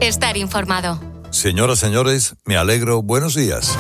estar informado. Señoras, señores, me alegro. Buenos días.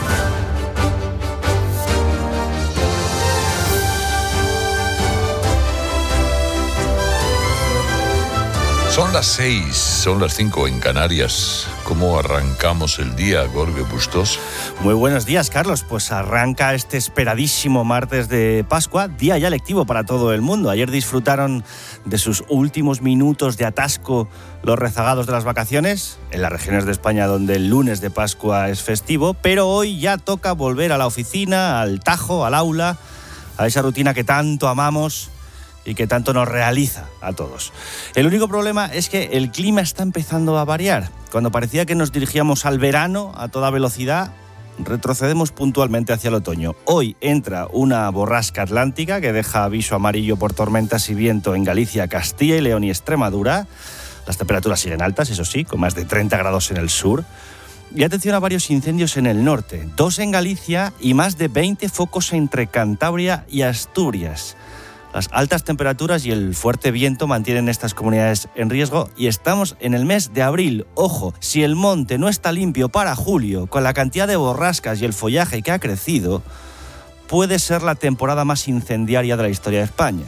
Son las 6, son las 5 en Canarias. ¿Cómo arrancamos el día, Jorge Bustos? Muy buenos días, Carlos. Pues arranca este esperadísimo martes de Pascua, día ya lectivo para todo el mundo. Ayer disfrutaron de sus últimos minutos de atasco los rezagados de las vacaciones, en las regiones de España donde el lunes de Pascua es festivo, pero hoy ya toca volver a la oficina, al tajo, al aula, a esa rutina que tanto amamos y que tanto nos realiza a todos. El único problema es que el clima está empezando a variar. Cuando parecía que nos dirigíamos al verano a toda velocidad, retrocedemos puntualmente hacia el otoño. Hoy entra una borrasca atlántica que deja aviso amarillo por tormentas y viento en Galicia, Castilla y León y Extremadura. Las temperaturas siguen altas, eso sí, con más de 30 grados en el sur. Y atención a varios incendios en el norte, 2 en Galicia y más de 20 focos entre Cantabria y Asturias. Las altas temperaturas y el fuerte viento mantienen estas comunidades en riesgo y estamos en el mes de abril. Ojo, si el monte no está limpio para julio, con la cantidad de borrascas y el follaje que ha crecido, puede ser la temporada más incendiaria de la historia de España.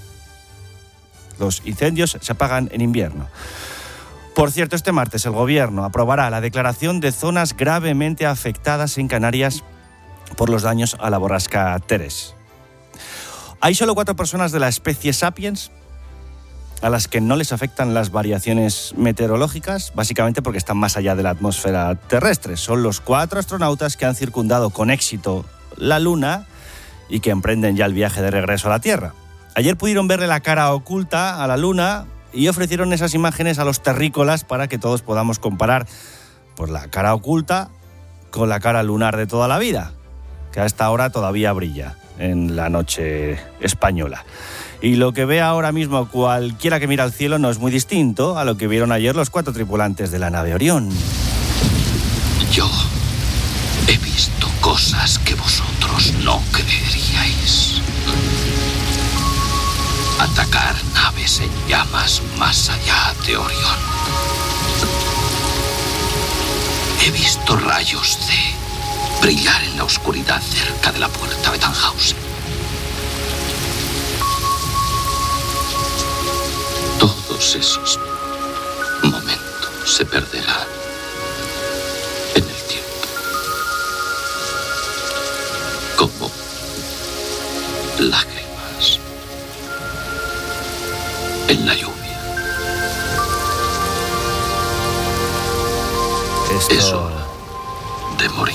Los incendios se apagan en invierno. Por cierto, este martes el Gobierno aprobará la declaración de zonas gravemente afectadas en Canarias por los daños a la borrasca Teres. Hay solo 4 personas de la especie Sapiens a las que no les afectan las variaciones meteorológicas, básicamente porque están más allá de la atmósfera terrestre. Son los 4 astronautas que han circundado con éxito la Luna y que emprenden ya el viaje de regreso a la Tierra. Ayer pudieron verle la cara oculta a la Luna y ofrecieron esas imágenes a los terrícolas para que todos podamos comparar pues, la cara oculta con la cara lunar de toda la vida, que a esta hora todavía brilla en la noche española. Y lo que ve ahora mismo cualquiera que mira al cielo no es muy distinto a lo que vieron ayer los 4 tripulantes de la nave Orión. Yo he visto cosas que vosotros no creeríais. Atacar naves en llamas más allá de Orión. He visto rayos de brillar en la oscuridad cerca de la puerta de Tannhausen. Todos esos momentos se perderán en el tiempo. Como lágrimas en la lluvia. Es hora de morir.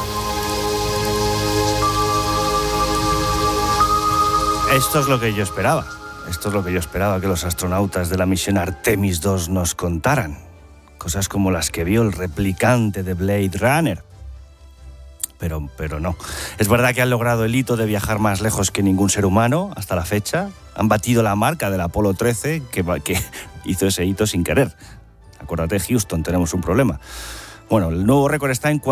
Esto es lo que yo esperaba. Esto es lo que yo esperaba que los astronautas de la misión Artemis II nos contaran. Cosas como las que vio el replicante de Blade Runner. Pero no. Es verdad que han logrado el hito de viajar más lejos que ningún ser humano hasta la fecha. Han batido la marca del Apolo 13, que hizo ese hito sin querer. Acuérdate, Houston, tenemos un problema. Bueno, el nuevo récord está en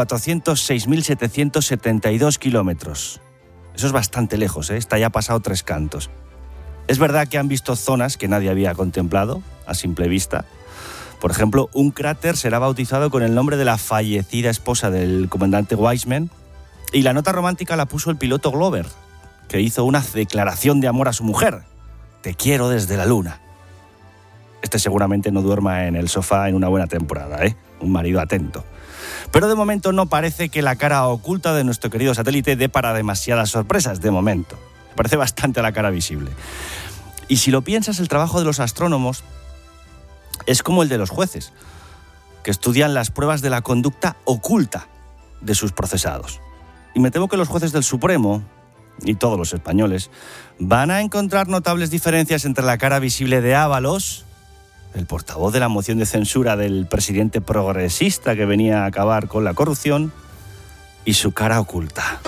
406.772 kilómetros. Eso es bastante lejos, ¿eh? Está ya pasado 3 cantos. Es verdad que han visto zonas que nadie había contemplado a simple vista. Por ejemplo, un cráter será bautizado con el nombre de la fallecida esposa del comandante Weissman y la nota romántica la puso el piloto Glover, que hizo una declaración de amor a su mujer. Te quiero desde la luna. Este seguramente no duerma en el sofá en una buena temporada, ¿eh? Un marido atento. Pero de momento no parece que la cara oculta de nuestro querido satélite dé para demasiadas sorpresas, de momento. Parece bastante a la cara visible. Y si lo piensas, el trabajo de los astrónomos es como el de los jueces, que estudian las pruebas de la conducta oculta de sus procesados. Y me temo que los jueces del Supremo, y todos los españoles, van a encontrar notables diferencias entre la cara visible de Ábalos, el portavoz de la moción de censura del presidente progresista que venía a acabar con la corrupción, y su cara oculta.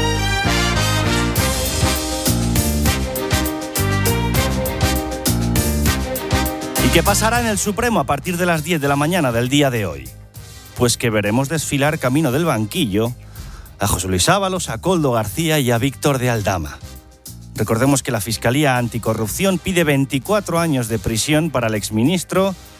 ¿Y qué pasará en el Supremo a partir de las 10 de la mañana del día de hoy? Pues que veremos desfilar camino del banquillo a José Luis Ábalos, a Koldo García y a Víctor de Aldama. Recordemos que la Fiscalía Anticorrupción pide 24 años de prisión para el exministro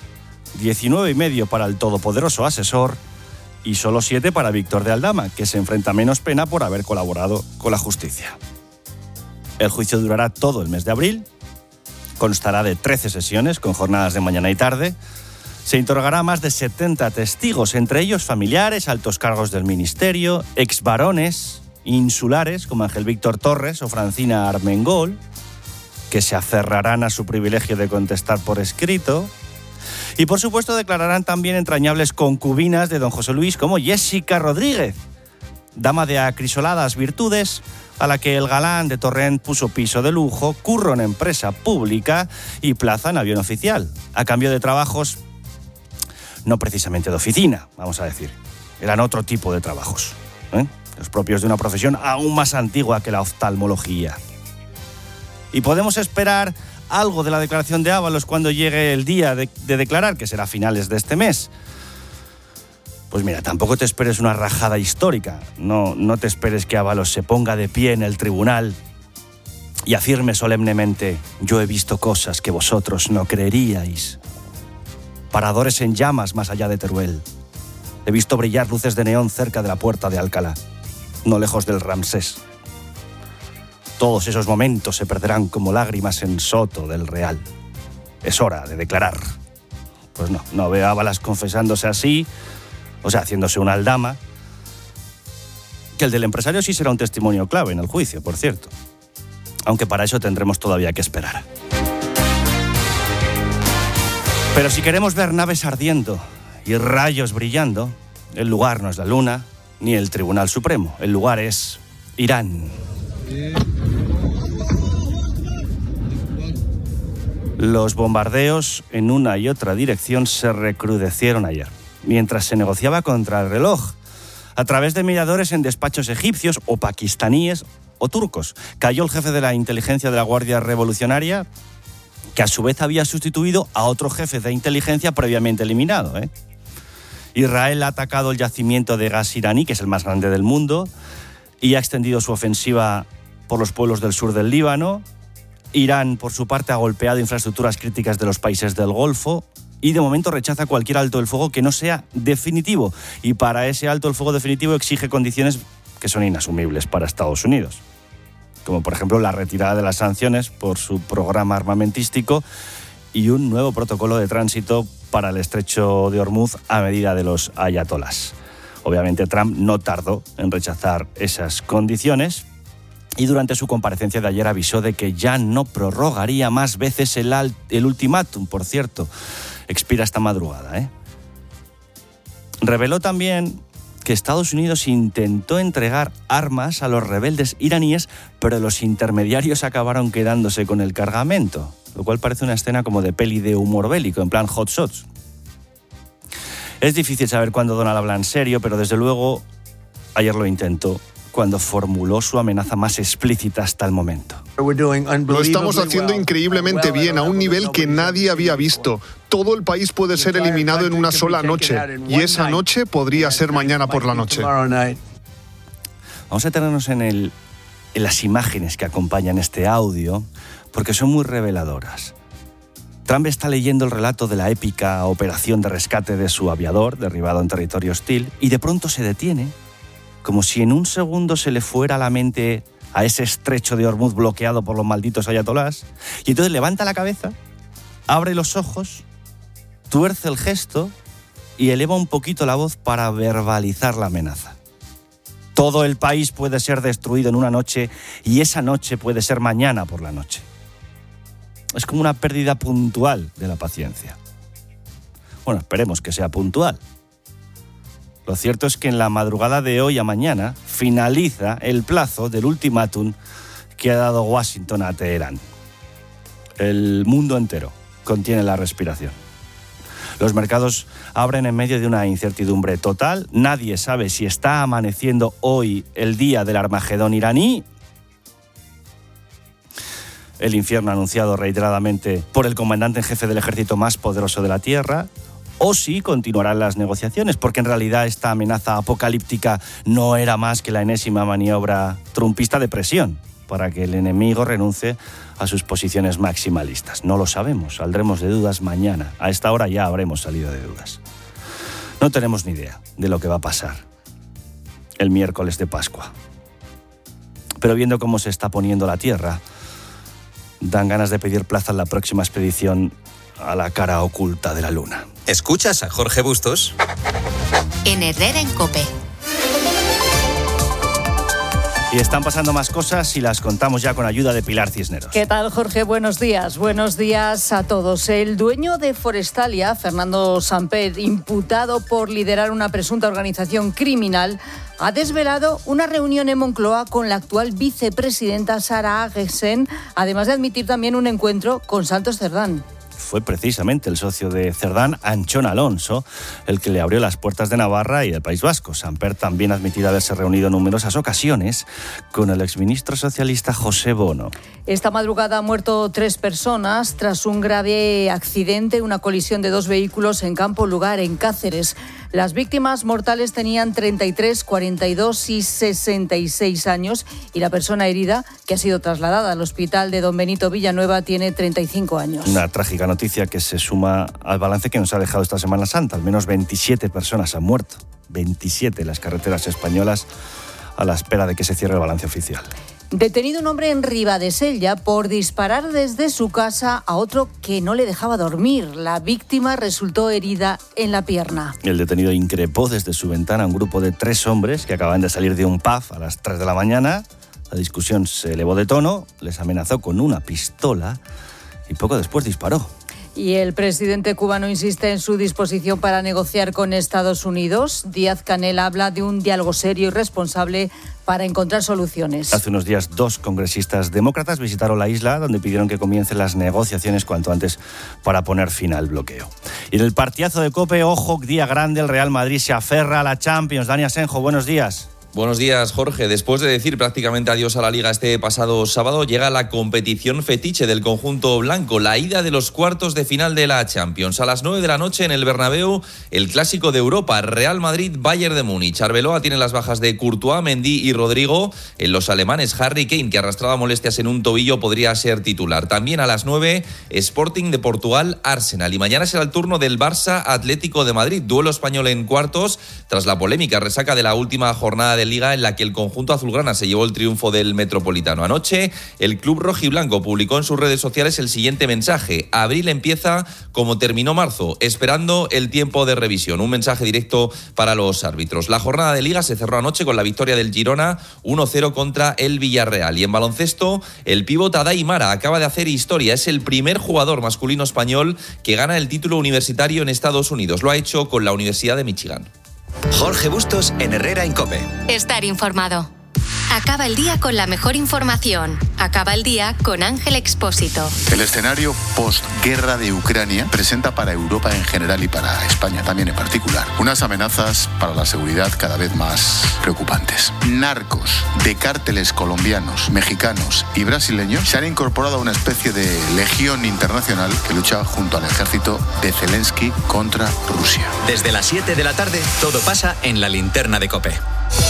19,5 para el todopoderoso asesor y solo 7 para Víctor de Aldama, que se enfrenta a menos pena por haber colaborado con la justicia. El juicio durará todo el mes de abril, constará de 13 sesiones con jornadas de mañana y tarde. Se interrogará a más de 70 testigos, entre ellos familiares, altos cargos del ministerio, exvarones insulares como Ángel Víctor Torres o Francina Armengol, que se aferrarán a su privilegio de contestar por escrito. Y por supuesto declararán también entrañables concubinas de don José Luis como Jessica Rodríguez, dama de acrisoladas virtudes, a la que el galán de Torrent puso piso de lujo, curro en empresa pública y plaza en avión oficial, a cambio de trabajos no precisamente de oficina, vamos a decir. Eran otro tipo de trabajos, los propios de una profesión aún más antigua que la oftalmología. Y podemos esperar algo de la declaración de Ábalos cuando llegue el día de declarar, que será a finales de este mes. Pues mira, tampoco te esperes una rajada histórica. No te esperes que Ábalos se ponga de pie en el tribunal y afirme solemnemente: yo he visto cosas que vosotros no creeríais. Paradores en llamas más allá de Teruel. He visto brillar luces de neón cerca de la puerta de Alcalá, no lejos del Ramsés. Todos esos momentos se perderán como lágrimas en Soto del Real. Es hora de declarar. Pues no veo a Ábalos confesándose así, o sea, haciéndose una aldama. Que el del empresario sí será un testimonio clave en el juicio, por cierto. Aunque para eso tendremos todavía que esperar. Pero si queremos ver naves ardiendo y rayos brillando, el lugar no es la Luna ni el Tribunal Supremo. El lugar es Irán. Los bombardeos en una y otra dirección se recrudecieron ayer, mientras se negociaba contra el reloj, a través de mediadores en despachos egipcios o pakistaníes o turcos. Cayó el jefe de la inteligencia de la Guardia Revolucionaria, que a su vez había sustituido a otro jefe de inteligencia previamente eliminado. Israel ha atacado el yacimiento de gas iraní, que es el más grande del mundo, y ha extendido su ofensiva por los pueblos del sur del Líbano. Irán, por su parte, ha golpeado infraestructuras críticas de los países del Golfo y de momento rechaza cualquier alto el fuego que no sea definitivo. Y para ese alto el fuego definitivo exige condiciones que son inasumibles para Estados Unidos, como por ejemplo la retirada de las sanciones por su programa armamentístico y un nuevo protocolo de tránsito para el estrecho de Hormuz a medida de los ayatolás. Obviamente Trump no tardó en rechazar esas condiciones y durante su comparecencia de ayer avisó de que ya no prorrogaría más veces el ultimátum. Por cierto, expira esta madrugada. Reveló también que Estados Unidos intentó entregar armas a los rebeldes iraníes, pero los intermediarios acabaron quedándose con el cargamento, lo cual parece una escena como de peli de humor bélico, en plan Hot Shots. Es difícil saber cuándo Donald habla en serio, pero desde luego ayer lo intentó, cuando formuló su amenaza más explícita hasta el momento. Lo estamos haciendo increíblemente bien, a un nivel que nadie había visto. Todo el país puede ser eliminado en una sola noche, y esa noche podría ser mañana por la noche. Vamos a detenernos en las imágenes que acompañan este audio, porque son muy reveladoras. Trump está leyendo el relato de la épica operación de rescate de su aviador, derribado en territorio hostil, y de pronto se detiene, como si en un segundo se le fuera a la mente a ese estrecho de Hormuz bloqueado por los malditos ayatolás, y entonces levanta la cabeza, abre los ojos, tuerce el gesto y eleva un poquito la voz para verbalizar la amenaza. Todo el país puede ser destruido en una noche y esa noche puede ser mañana por la noche. Es como una pérdida puntual de la paciencia. Bueno, esperemos que sea puntual. Lo cierto es que en la madrugada de hoy a mañana finaliza el plazo del ultimátum que ha dado Washington a Teherán. El mundo entero contiene la respiración. Los mercados abren en medio de una incertidumbre total. Nadie sabe si está amaneciendo hoy el día del Armagedón iraní, el infierno anunciado reiteradamente por el comandante en jefe del ejército más poderoso de la Tierra, o si continuarán las negociaciones, porque en realidad esta amenaza apocalíptica no era más que la enésima maniobra trumpista de presión para que el enemigo renuncie a sus posiciones maximalistas. No lo sabemos, saldremos de dudas mañana. A esta hora ya habremos salido de dudas. No tenemos ni idea de lo que va a pasar el miércoles de Pascua. Pero viendo cómo se está poniendo la Tierra, dan ganas de pedir plaza en la próxima expedición a la cara oculta de la Luna. ¿Escuchas a Jorge Bustos? En Herrera en COPE. Y están pasando más cosas y las contamos ya con ayuda de Pilar Cisneros. ¿Qué tal, Jorge? Buenos días. Buenos días a todos. El dueño de Forestalia, Fernando Samper, imputado por liderar una presunta organización criminal, ha desvelado una reunión en Moncloa con la actual vicepresidenta Sara Agesen, además de admitir también un encuentro con Santos Cerdán. Fue precisamente el socio de Cerdán, Anchón Alonso, el que le abrió las puertas de Navarra y del País Vasco. Samper también ha admitido haberse reunido en numerosas ocasiones con el exministro socialista José Bono. Esta madrugada han muerto 3 personas tras un grave accidente, una colisión de 2 vehículos en Campo Lugar, en Cáceres. Las víctimas mortales tenían 33, 42 y 66 años y la persona herida, que ha sido trasladada al hospital de Don Benito Villanueva, tiene 35 años. Una trágica noticia que se suma al balance que nos ha dejado esta Semana Santa. Al menos 27 personas han muerto. 27 en las carreteras españolas a la espera de que se cierre el balance oficial. Detenido un hombre en Ribadesella por disparar desde su casa a otro que no le dejaba dormir. La víctima resultó herida en la pierna. El detenido increpó desde su ventana a un grupo de 3 hombres que acaban de salir de un pub a las 3 de la mañana. La discusión se elevó de tono, les amenazó con una pistola y poco después disparó. Y el presidente cubano insiste en su disposición para negociar con Estados Unidos. Díaz-Canel habla de un diálogo serio y responsable para encontrar soluciones. Hace unos días 2 congresistas demócratas visitaron la isla, donde pidieron que comiencen las negociaciones cuanto antes para poner fin al bloqueo. Y en el partidazo de COPE, ojo, día grande, el Real Madrid se aferra a la Champions. Dani Asenjo, buenos días. Buenos días, Jorge. Después de decir prácticamente adiós a la Liga este pasado sábado, llega la competición fetiche del conjunto blanco, la ida de los cuartos de final de la Champions. A las 9 de la noche en el Bernabéu, el clásico de Europa, Real Madrid-Bayern de Múnich. Arbeloa tiene las bajas de Courtois, Mendy y Rodrigo. En los alemanes, Harry Kane, que arrastraba molestias en un tobillo, podría ser titular. También a las 9, Sporting de Portugal, Arsenal. Y mañana será el turno del Barça Atlético de Madrid, duelo español en cuartos, tras la polémica resaca de la última jornada de Liga en la que el conjunto azulgrana se llevó el triunfo del Metropolitano. Anoche, el club rojiblanco publicó en sus redes sociales el siguiente mensaje: abril empieza como terminó marzo, esperando el tiempo de revisión. Un mensaje directo para los árbitros. La jornada de Liga se cerró anoche con la victoria del Girona 1-0 contra el Villarreal. Y en baloncesto, el pívot Adai Mara acaba de hacer historia. Es el primer jugador masculino español que gana el título universitario en Estados Unidos. Lo ha hecho con la Universidad de Michigan. Jorge Bustos en Herrera en COPE. Estar informado. Acaba el día con la mejor información. Acaba el día con Ángel Expósito. El escenario postguerra de Ucrania presenta para Europa en general y para España también en particular unas amenazas para la seguridad cada vez más preocupantes. Narcos de cárteles colombianos, mexicanos y brasileños se han incorporado a una especie de legión internacional que lucha junto al ejército de Zelensky contra Rusia. Desde las 7 de la tarde, todo pasa en la linterna de COPE.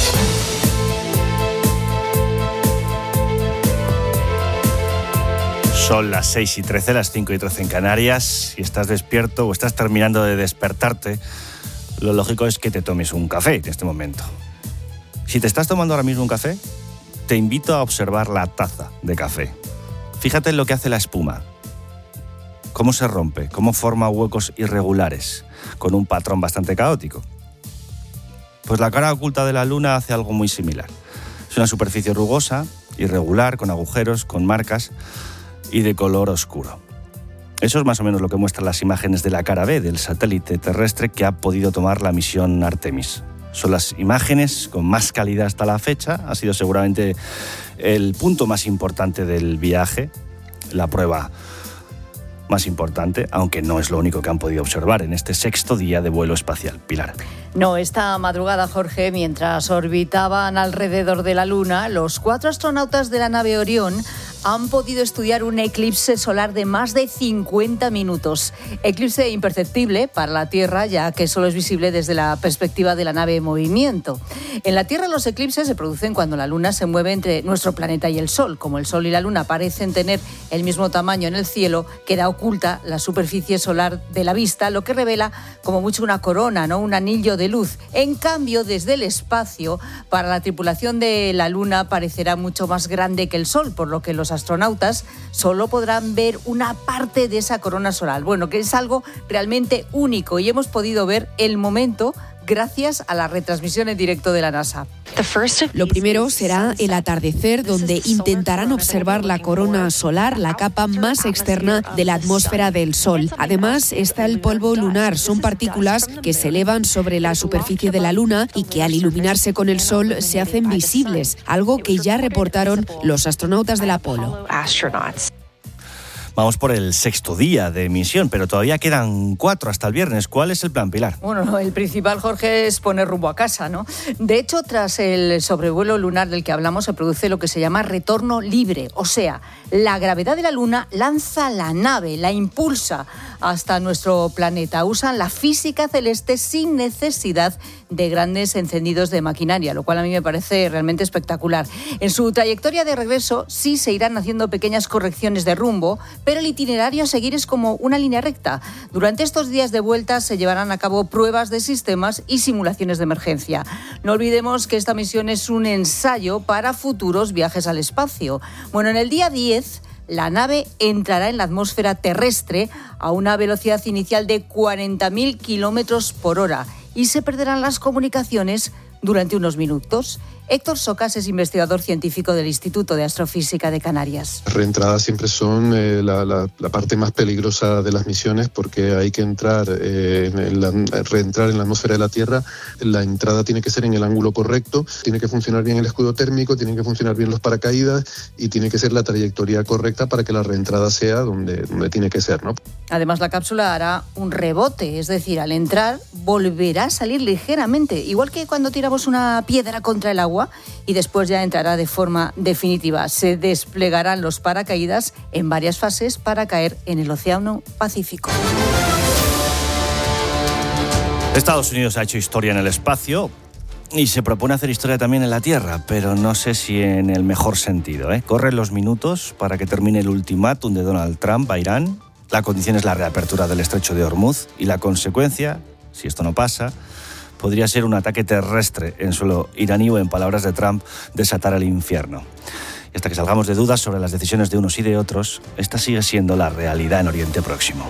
Son las 6:13, las 5:13 en Canarias. Si estás despierto o estás terminando de despertarte, lo lógico es que te tomes un café en este momento. Si te estás tomando ahora mismo un café, te invito a observar la taza de café. Fíjate en lo que hace la espuma. Cómo se rompe, cómo forma huecos irregulares, con un patrón bastante caótico. Pues la cara oculta de la luna hace algo muy similar. Es una superficie rugosa, irregular, con agujeros, con marcas y de color oscuro. Eso es más o menos lo que muestran las imágenes de la cara B del satélite terrestre que ha podido tomar la misión Artemis. Son las imágenes con más calidad hasta la fecha. Ha sido seguramente el punto más importante del viaje, la prueba más importante, aunque no es lo único que han podido observar en este 6º día de vuelo espacial. Pilar. No, esta madrugada, Jorge, mientras orbitaban alrededor de la Luna, los 4 astronautas de la nave Orión han podido estudiar un eclipse solar de más de 50 minutos. Eclipse imperceptible para la Tierra, ya que solo es visible desde la perspectiva de la nave en movimiento. En la Tierra los eclipses se producen cuando la Luna se mueve entre nuestro planeta y el Sol. Como el Sol y la Luna parecen tener el mismo tamaño en el cielo, queda oculta la superficie solar de la vista, lo que revela como mucho una corona, ¿no? Un anillo de luz. En cambio, desde el espacio, para la tripulación de la Luna parecerá mucho más grande que el Sol, por lo que los astronautas solo podrán ver una parte de esa corona solar. Bueno, que es algo realmente único y hemos podido ver el momento gracias a la retransmisión en directo de la NASA. Lo primero será el atardecer, donde intentarán observar la corona solar, la capa más externa de la atmósfera del Sol. Además está el polvo lunar, son partículas que se elevan sobre la superficie de la Luna y que al iluminarse con el Sol se hacen visibles, algo que ya reportaron los astronautas del Apolo. Vamos por el 6º día de misión, pero todavía quedan 4 hasta el viernes. ¿Cuál es el plan, Pilar? Bueno, el principal, Jorge, es poner rumbo a casa, ¿no? De hecho, tras el sobrevuelo lunar del que hablamos, se produce lo que se llama retorno libre. O sea, la gravedad de la Luna lanza la nave, la impulsa hasta nuestro planeta. Usan la física celeste sin necesidad de grandes encendidos de maquinaria, lo cual a mí me parece realmente espectacular. En su trayectoria de regreso sí se irán haciendo pequeñas correcciones de rumbo, pero el itinerario a seguir es como una línea recta. Durante estos días de vuelta se llevarán a cabo pruebas de sistemas y simulaciones de emergencia. No olvidemos que esta misión es un ensayo para futuros viajes al espacio. Bueno, en el día 10... la nave entrará en la atmósfera terrestre a una velocidad inicial de 40.000 kilómetros por hora y se perderán las comunicaciones durante unos minutos. Héctor Socas es investigador científico del Instituto de Astrofísica de Canarias. Las reentradas siempre son la parte más peligrosa de las misiones, porque hay que reentrar en la atmósfera de la Tierra. La entrada tiene que ser en el ángulo correcto, tiene que funcionar bien el escudo térmico, tienen que funcionar bien los paracaídas y tiene que ser la trayectoria correcta para que la reentrada sea donde tiene que ser, ¿no? Además, la cápsula hará un rebote, es decir, al entrar volverá a salir ligeramente, igual que cuando tiramos una piedra contra el agua, y después ya entrará de forma definitiva. Se desplegarán los paracaídas en varias fases para caer en el Océano Pacífico. Estados Unidos ha hecho historia en el espacio y se propone hacer historia también en la Tierra, pero no sé si en el mejor sentido, ¿eh? Corren los minutos para que termine el ultimátum de Donald Trump a Irán. La condición es la reapertura del estrecho de Hormuz y la consecuencia, si esto no pasa, podría ser un ataque terrestre en suelo iraní o, en palabras de Trump, desatar el infierno. Y hasta que salgamos de dudas sobre las decisiones de unos y de otros, esta sigue siendo la realidad en Oriente Próximo.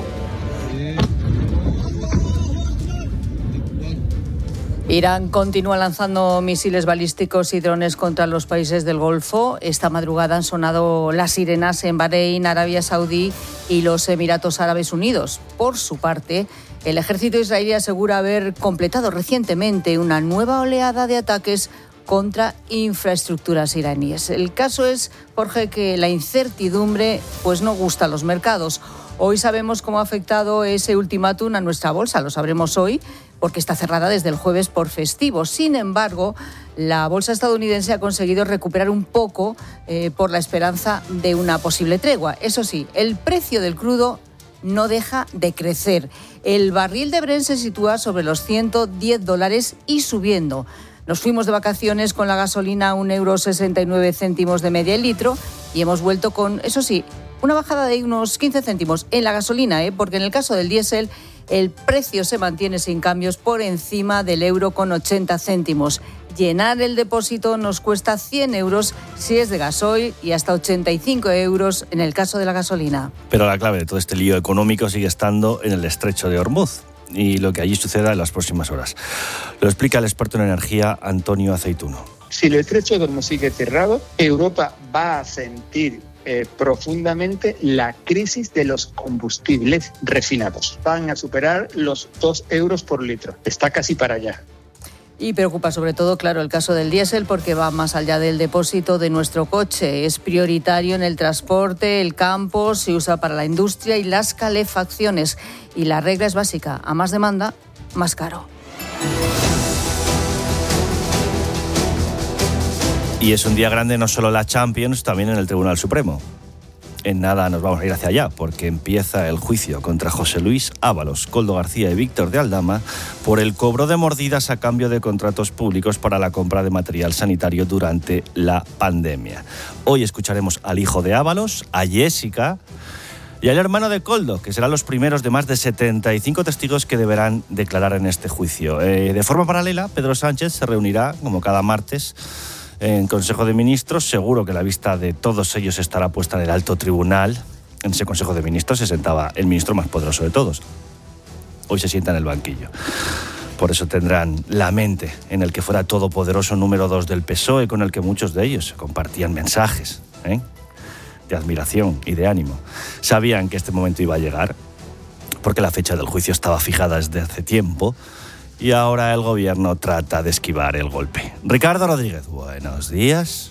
Irán continúa lanzando misiles balísticos y drones contra los países del Golfo. Esta madrugada han sonado las sirenas en Bahrein, Arabia Saudí y los Emiratos Árabes Unidos. Por su parte, el ejército israelí asegura haber completado recientemente una nueva oleada de ataques contra infraestructuras iraníes. El caso es, Jorge, que la incertidumbre pues no gusta a los mercados. Hoy sabemos cómo ha afectado ese ultimátum a nuestra bolsa, lo sabremos hoy, porque está cerrada desde el jueves por festivo. Sin embargo, la bolsa estadounidense ha conseguido recuperar un poco por la esperanza de una posible tregua. Eso sí, el precio del crudo no deja de crecer. El barril de Brent se sitúa sobre los $110 y subiendo. Nos fuimos de vacaciones con la gasolina a €1,69 de media el litro y hemos vuelto con, eso sí, una bajada de unos 15 céntimos en la gasolina, porque en el caso del diésel el precio se mantiene sin cambios por encima del €1,80. Llenar el depósito nos cuesta 100 euros si es de gasoil y hasta 85 euros en el caso de la gasolina. Pero la clave de todo este lío económico sigue estando en el estrecho de Hormuz y lo que allí suceda en las próximas horas. Lo explica el experto en energía Antonio Aceituno. Si el estrecho de Hormuz sigue cerrado, Europa va a sentir profundamente la crisis de los combustibles refinados. Van a superar los 2 euros por litro. Está casi para allá. Y preocupa sobre todo, claro, el caso del diésel porque va más allá del depósito de nuestro coche. Es prioritario en el transporte, el campo, se usa para la industria y las calefacciones. Y la regla es básica, a más demanda, más caro. Y es un día grande no solo en la Champions, también en el Tribunal Supremo. en nada nos vamos a ir hacia allá, porque empieza el juicio contra José Luis Ábalos, Koldo García y Víctor de Aldama por el cobro de mordidas a cambio de contratos públicos para la compra de material sanitario durante la pandemia. Hoy escucharemos al hijo de Ábalos, a Jessica, y al hermano de Koldo, que serán los primeros de más de 75 testigos que deberán declarar en este juicio. De forma paralela, Pedro Sánchez se reunirá, como cada martes, en Consejo de Ministros. Seguro que la vista de todos ellos estará puesta en el alto tribunal. En ese Consejo de Ministros se sentaba el ministro más poderoso de todos. Hoy se sienta en el banquillo. Por eso tendrán la mente en el que fuera todopoderoso número 2 del PSOE, con el que muchos de ellos compartían mensajes, de admiración y de ánimo. Sabían que este momento iba a llegar, porque la fecha del juicio estaba fijada desde hace tiempo, y ahora el gobierno trata de esquivar el golpe. Ricardo Rodríguez, buenos días.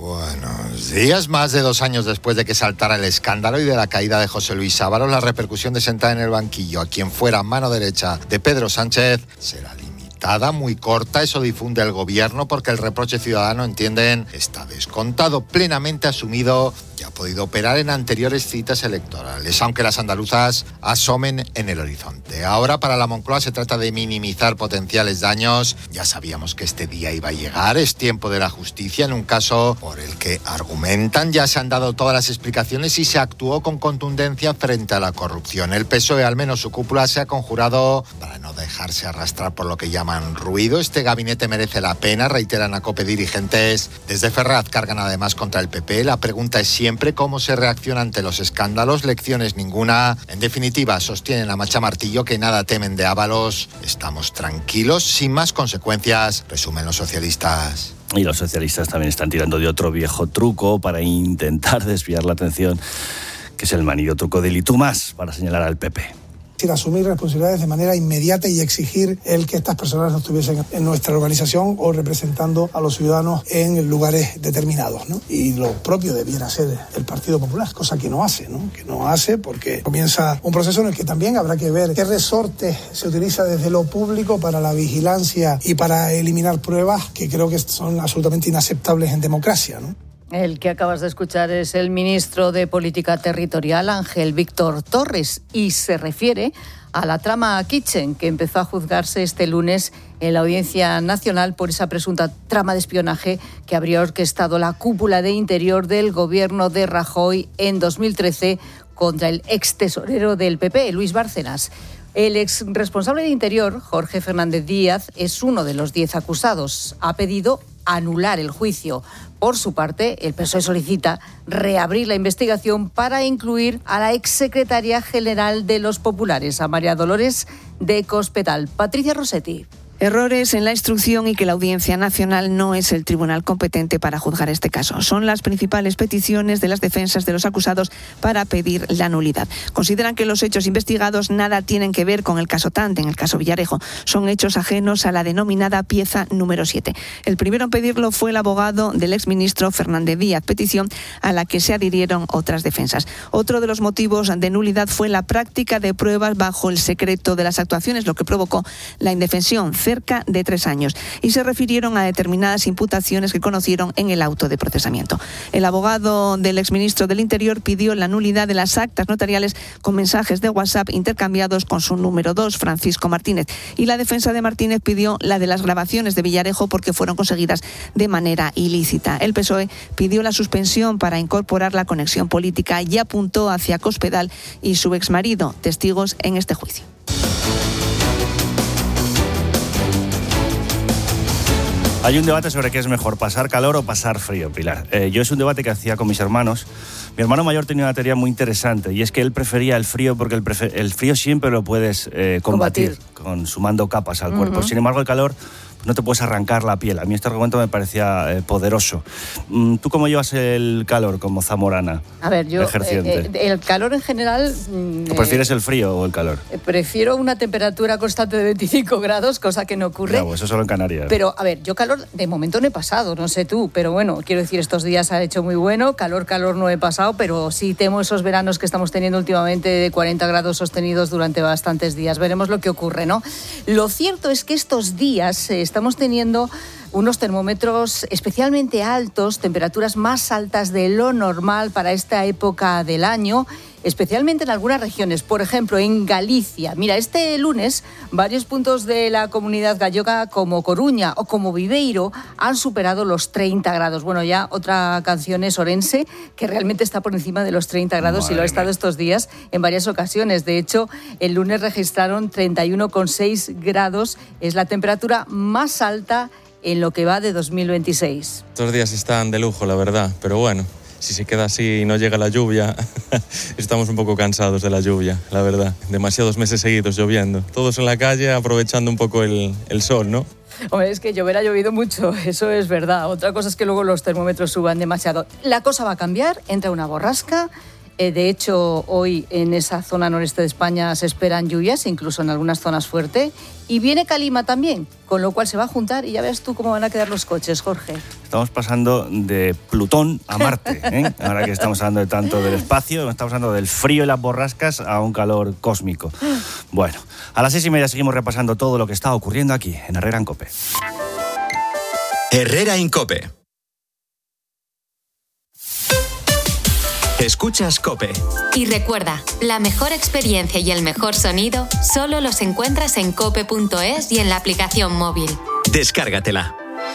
Buenos días. Más de 2 años después de que saltara el escándalo y de la caída de José Luis Ábalos, la repercusión de sentar en el banquillo a quien fuera mano derecha de Pedro Sánchez será limitada, muy corta. Eso difunde el gobierno, porque el reproche ciudadano, entienden, está descontado, plenamente asumido y ha podido operar en anteriores citas electorales, aunque las andaluzas asomen en el horizonte. Ahora, para la Moncloa, se trata de minimizar potenciales daños. Ya sabíamos que este día iba a llegar. Es tiempo de la justicia en un caso por el que, argumentan, ya se han dado todas las explicaciones y se actuó con contundencia frente a la corrupción. El PSOE, al menos su cúpula, se ha conjurado para no dejarse arrastrar por lo que llaman ruido. Este gabinete merece la pena, reiteran a COPE dirigentes. Desde Ferraz cargan además contra el PP. La pregunta es siempre cómo se reacciona ante los escándalos. Lecciones ninguna. En definitiva, sostienen a macha martillo que nada temen de Ábalos. Estamos tranquilos, sin más consecuencias, resumen los socialistas. Y los socialistas también están tirando de otro viejo truco para intentar desviar la atención, que es el manido truco del y tú más, para señalar al PP. Sin asumir responsabilidades de manera inmediata y exigir el que estas personas no estuviesen en nuestra organización o representando a los ciudadanos en lugares determinados, ¿no? Y lo propio debiera ser el Partido Popular, cosa que no hace, ¿no? Que no hace, porque comienza un proceso en el que también habrá que ver qué resorte se utiliza desde lo público para la vigilancia y para eliminar pruebas que creo que son absolutamente inaceptables en democracia, ¿no? El que acabas de escuchar es el ministro de Política Territorial, Ángel Víctor Torres, y se refiere a la trama Kitchen, que empezó a juzgarse este lunes en la Audiencia Nacional por esa presunta trama de espionaje que habría orquestado la cúpula de Interior del gobierno de Rajoy en 2013 contra el ex tesorero del PP, Luis Bárcenas. El ex responsable de Interior, Jorge Fernández Díaz, es uno de los 10 acusados. Ha pedido anular el juicio. Por su parte, el PSOE solicita reabrir la investigación para incluir a la exsecretaria general de los Populares, a María Dolores de Cospedal. Patricia Rossetti. Errores en la instrucción y que la Audiencia Nacional no es el tribunal competente para juzgar este caso. Son las principales peticiones de las defensas de los acusados para pedir la nulidad. Consideran que los hechos investigados nada tienen que ver con el caso Tante, en el caso Villarejo. Son hechos ajenos a la denominada pieza número 7. El primero en pedirlo fue el abogado del exministro Fernández Díaz, petición a la que se adhirieron otras defensas. Otro de los motivos de nulidad fue la práctica de pruebas bajo el secreto de las actuaciones, lo que provocó la indefensión cerca de 3 años, y se refirieron a determinadas imputaciones que conocieron en el auto de procesamiento. El abogado del exministro del Interior pidió la nulidad de las actas notariales con mensajes de WhatsApp intercambiados con su número 2, Francisco Martínez, y la defensa de Martínez pidió la de las grabaciones de Villarejo porque fueron conseguidas de manera ilícita. El PSOE pidió la suspensión para incorporar la conexión política y apuntó hacia Cospedal y su exmarido, testigos en este juicio. Hay un debate sobre qué es mejor, pasar calor o pasar frío, Pilar. Yo es un debate que hacía con mis hermanos. Mi hermano mayor tenía una teoría muy interesante, y es que él prefería el frío porque el frío siempre lo puedes combatir sumando capas al cuerpo. Sin embargo, el calor no te puedes arrancar la piel. A mí este argumento me parecía poderoso. ¿Tú cómo llevas el calor como zamorana? A ver, yo el calor en general... ¿Prefieres el frío o el calor? Prefiero una temperatura constante de 25 grados, cosa que no ocurre. Claro, eso solo en Canarias. Pero, a ver, yo calor de momento no he pasado, no sé tú, pero bueno, quiero decir, estos días ha hecho muy bueno, calor no he pasado, pero sí temo esos veranos que estamos teniendo últimamente de 40 grados sostenidos durante bastantes días. Veremos lo que ocurre, ¿no? Lo cierto es que estos días estamos teniendo unos termómetros especialmente altos, temperaturas más altas de lo normal para esta época del año, especialmente en algunas regiones, por ejemplo, en Galicia. Mira, este lunes varios puntos de la comunidad gallega como Coruña o como Viveiro han superado los 30 grados. Bueno, ya otra canción es Orense, que realmente está por encima de los 30 grados. Madre y lo ha estado estos días en varias ocasiones. De hecho, el lunes registraron 31,6 grados. Es la temperatura más alta en lo que va de 2026. Estos días están de lujo, la verdad, pero bueno, si se queda así y no llega la lluvia, estamos un poco cansados de la lluvia, la verdad. Demasiados meses seguidos lloviendo. Todos en la calle aprovechando un poco el sol, ¿no? Hombre, es que llover ha llovido mucho, eso es verdad. Otra cosa es que luego los termómetros suban demasiado. La cosa va a cambiar, entra una borrasca. De hecho, hoy en esa zona noreste de España se esperan lluvias, incluso en algunas zonas fuerte. Y viene calima también, con lo cual se va a juntar y ya ves tú cómo van a quedar los coches, Jorge. Estamos pasando de Plutón a Marte, ¿eh? Ahora que estamos hablando de tanto del espacio, estamos hablando del frío y las borrascas a un calor cósmico. Bueno, a las 6:30 seguimos repasando todo lo que está ocurriendo aquí, en Herrera en COPE. Herrera en COPE. Escuchas COPE. Y recuerda, la mejor experiencia y el mejor sonido solo los encuentras en cope.es y en la aplicación móvil. Descárgatela.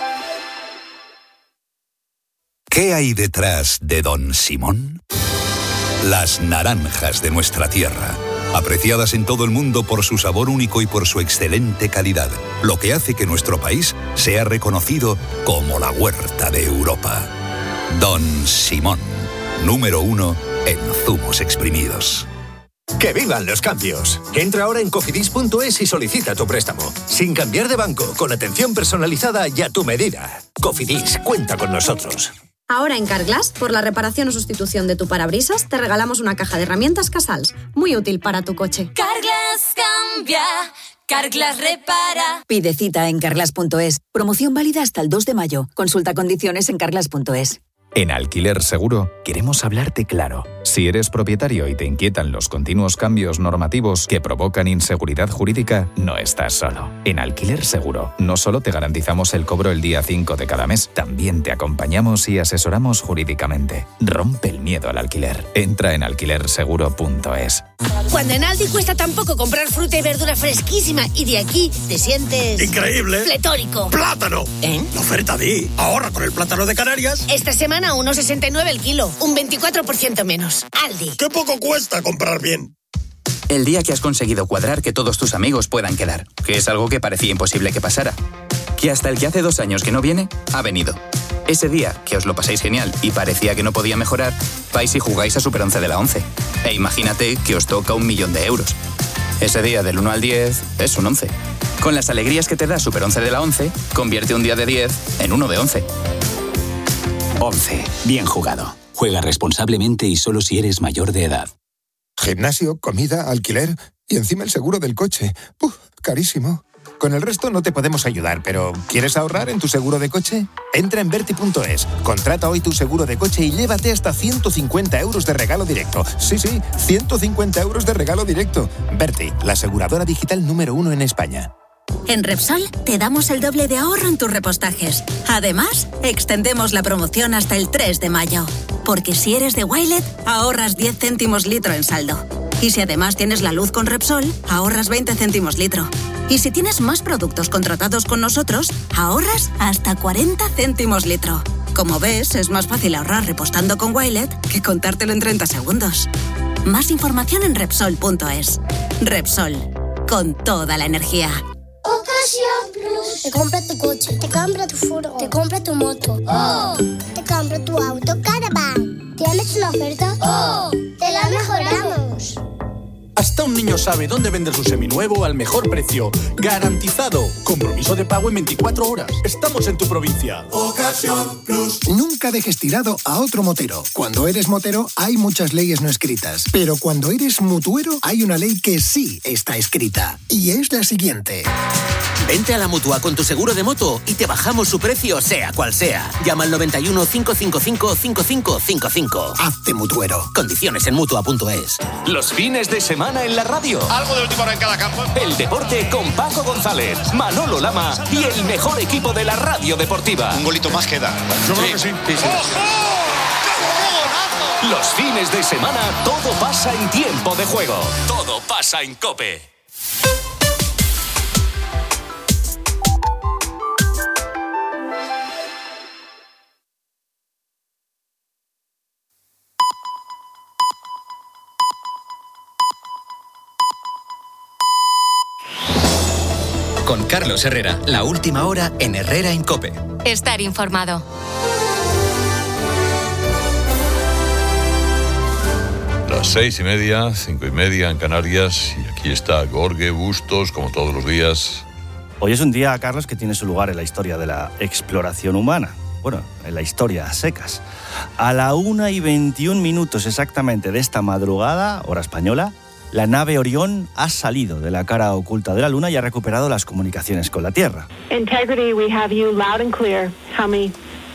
¿Qué hay detrás de Don Simón? Las naranjas de nuestra tierra, apreciadas en todo el mundo por su sabor único y por su excelente calidad, lo que hace que nuestro país sea reconocido como la huerta de Europa. Don Simón, número 1 en zumos exprimidos. ¡Que vivan los cambios! Entra ahora en cofidis.es y solicita tu préstamo. Sin cambiar de banco, con atención personalizada y a tu medida. Cofidis, cuenta con nosotros. Ahora en Carglass, por la reparación o sustitución de tu parabrisas, te regalamos una caja de herramientas Casals, muy útil para tu coche. Carglass cambia, Carglass repara. Pide cita en carglass.es. Promoción válida hasta el 2 de mayo. Consulta condiciones en carglass.es. En Alquiler Seguro queremos hablarte claro. Si eres propietario y te inquietan los continuos cambios normativos que provocan inseguridad jurídica, no estás solo. En Alquiler Seguro no solo te garantizamos el cobro el día 5 de cada mes, también te acompañamos y asesoramos jurídicamente. Rompe el miedo al alquiler. Entra en alquilerseguro.es. Cuando en Aldi cuesta tan poco comprar fruta y verdura fresquísima y de aquí te sientes... ¡increíble! ¡Pletórico! ¡Plátano! ¿Eh? La oferta de ahorra con el plátano de Canarias. Esta semana 1,69 el kilo, un 24% menos. Aldi. ¡Qué poco cuesta comprar bien! El día que has conseguido cuadrar que todos tus amigos puedan quedar, que es algo que parecía imposible que pasara. Que hasta el que hace 2 años que no viene, ha venido. Ese día que os lo pasáis genial y parecía que no podía mejorar, vais y jugáis a Super 11 de la 11. E imagínate que os toca 1.000.000 de euros. Ese día del 1 al 10 es un 11. Con las alegrías que te da Super 11 de la 11, convierte un día de 10 en uno de 11. 11. Bien jugado. Juega responsablemente y solo si eres mayor de edad. Gimnasio, comida, alquiler y encima el seguro del coche. Carísimo. Con el resto no te podemos ayudar, pero ¿quieres ahorrar en tu seguro de coche? Entra en Verti.es, contrata hoy tu seguro de coche y llévate hasta 150 euros de regalo directo. Sí, 150 euros de regalo directo. Verti, la aseguradora digital número 1 en España. En Repsol te damos el doble de ahorro en tus repostajes. Además, extendemos la promoción hasta el 3 de mayo. Porque si eres de Wilet, ahorras 10 céntimos litro en saldo. Y si además tienes la luz con Repsol, ahorras 20 céntimos litro. Y si tienes más productos contratados con nosotros, ahorras hasta 40 céntimos litro. Como ves, es más fácil ahorrar repostando con Wilet que contártelo en 30 segundos. Más información en Repsol.es. Repsol, con toda la energía. Ocasión Plus. Te compra tu coche, te compra tu furgo, te compra tu moto. ¡Oh! Te compra tu auto Caravan. ¿Tienes una oferta? ¡Oh! ¡Te la mejoramos! Hasta un niño sabe dónde vender su seminuevo al mejor precio. ¡Garantizado! Compromiso de pago en 24 horas. Estamos en tu provincia. Ocasión Plus. Nunca dejes tirado a otro motero. Cuando eres motero hay muchas leyes no escritas. Pero cuando eres mutuero hay una ley que sí está escrita. Y es la siguiente. Vente a la Mutua con tu seguro de moto y te bajamos su precio sea cual sea. Llama al 91 555 5555. Hazte mutuero. Condiciones en Mutua.es. Los fines de semana semana en la radio. Algo de última hora en cada campo. El deporte con Paco González, Manolo Lama y el mejor equipo de la radio deportiva. Un golito más queda. Yo creo que sí. Los fines de semana todo pasa en Tiempo de Juego. Todo pasa en COPE. Con Carlos Herrera, la última hora en Herrera en COPE. Estar informado. Las 6:30, 5:30 en Canarias, y aquí está Jorge Bustos, como todos los días. Hoy es un día, Carlos, que tiene su lugar en la historia de la exploración humana. Bueno, en la historia a secas. A la 1:21 exactamente de esta madrugada, hora española, la nave Orión ha salido de la cara oculta de la Luna y ha recuperado las comunicaciones con la Tierra. Integrity, we have you loud and clear. How many?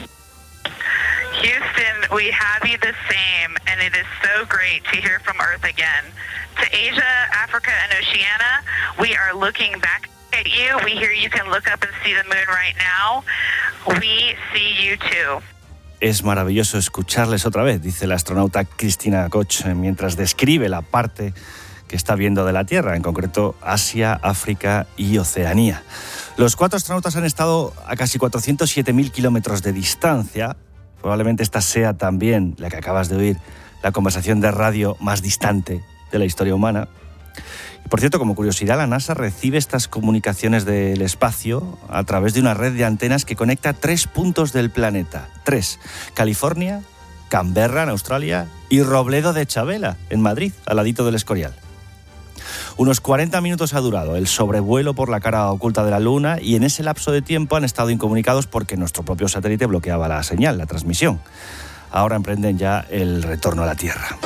Houston, we have you the same, and it is so great to hear from Earth again. To Asia, Africa, and Oceania, we are looking back at you. We hear you can look up and see the moon right now. We see you too. Es maravilloso escucharles otra vez, dice la astronauta Cristina Koch, mientras describe la parte que está viendo de la Tierra, en concreto Asia, África y Oceanía. Los 4 astronautas han estado a casi 407.000 kilómetros de distancia. Probablemente esta sea también, la que acabas de oír, la conversación de radio más distante de la historia humana. Y por cierto, como curiosidad, la NASA recibe estas comunicaciones del espacio a través de una red de antenas que conecta 3 puntos del planeta. 3. California, Canberra, en Australia, y Robledo de Chabela, en Madrid, al ladito del Escorial. Unos 40 minutos ha durado el sobrevuelo por la cara oculta de la Luna, y en ese lapso de tiempo han estado incomunicados porque nuestro propio satélite bloqueaba la señal, la transmisión. Ahora emprenden ya el retorno a la Tierra.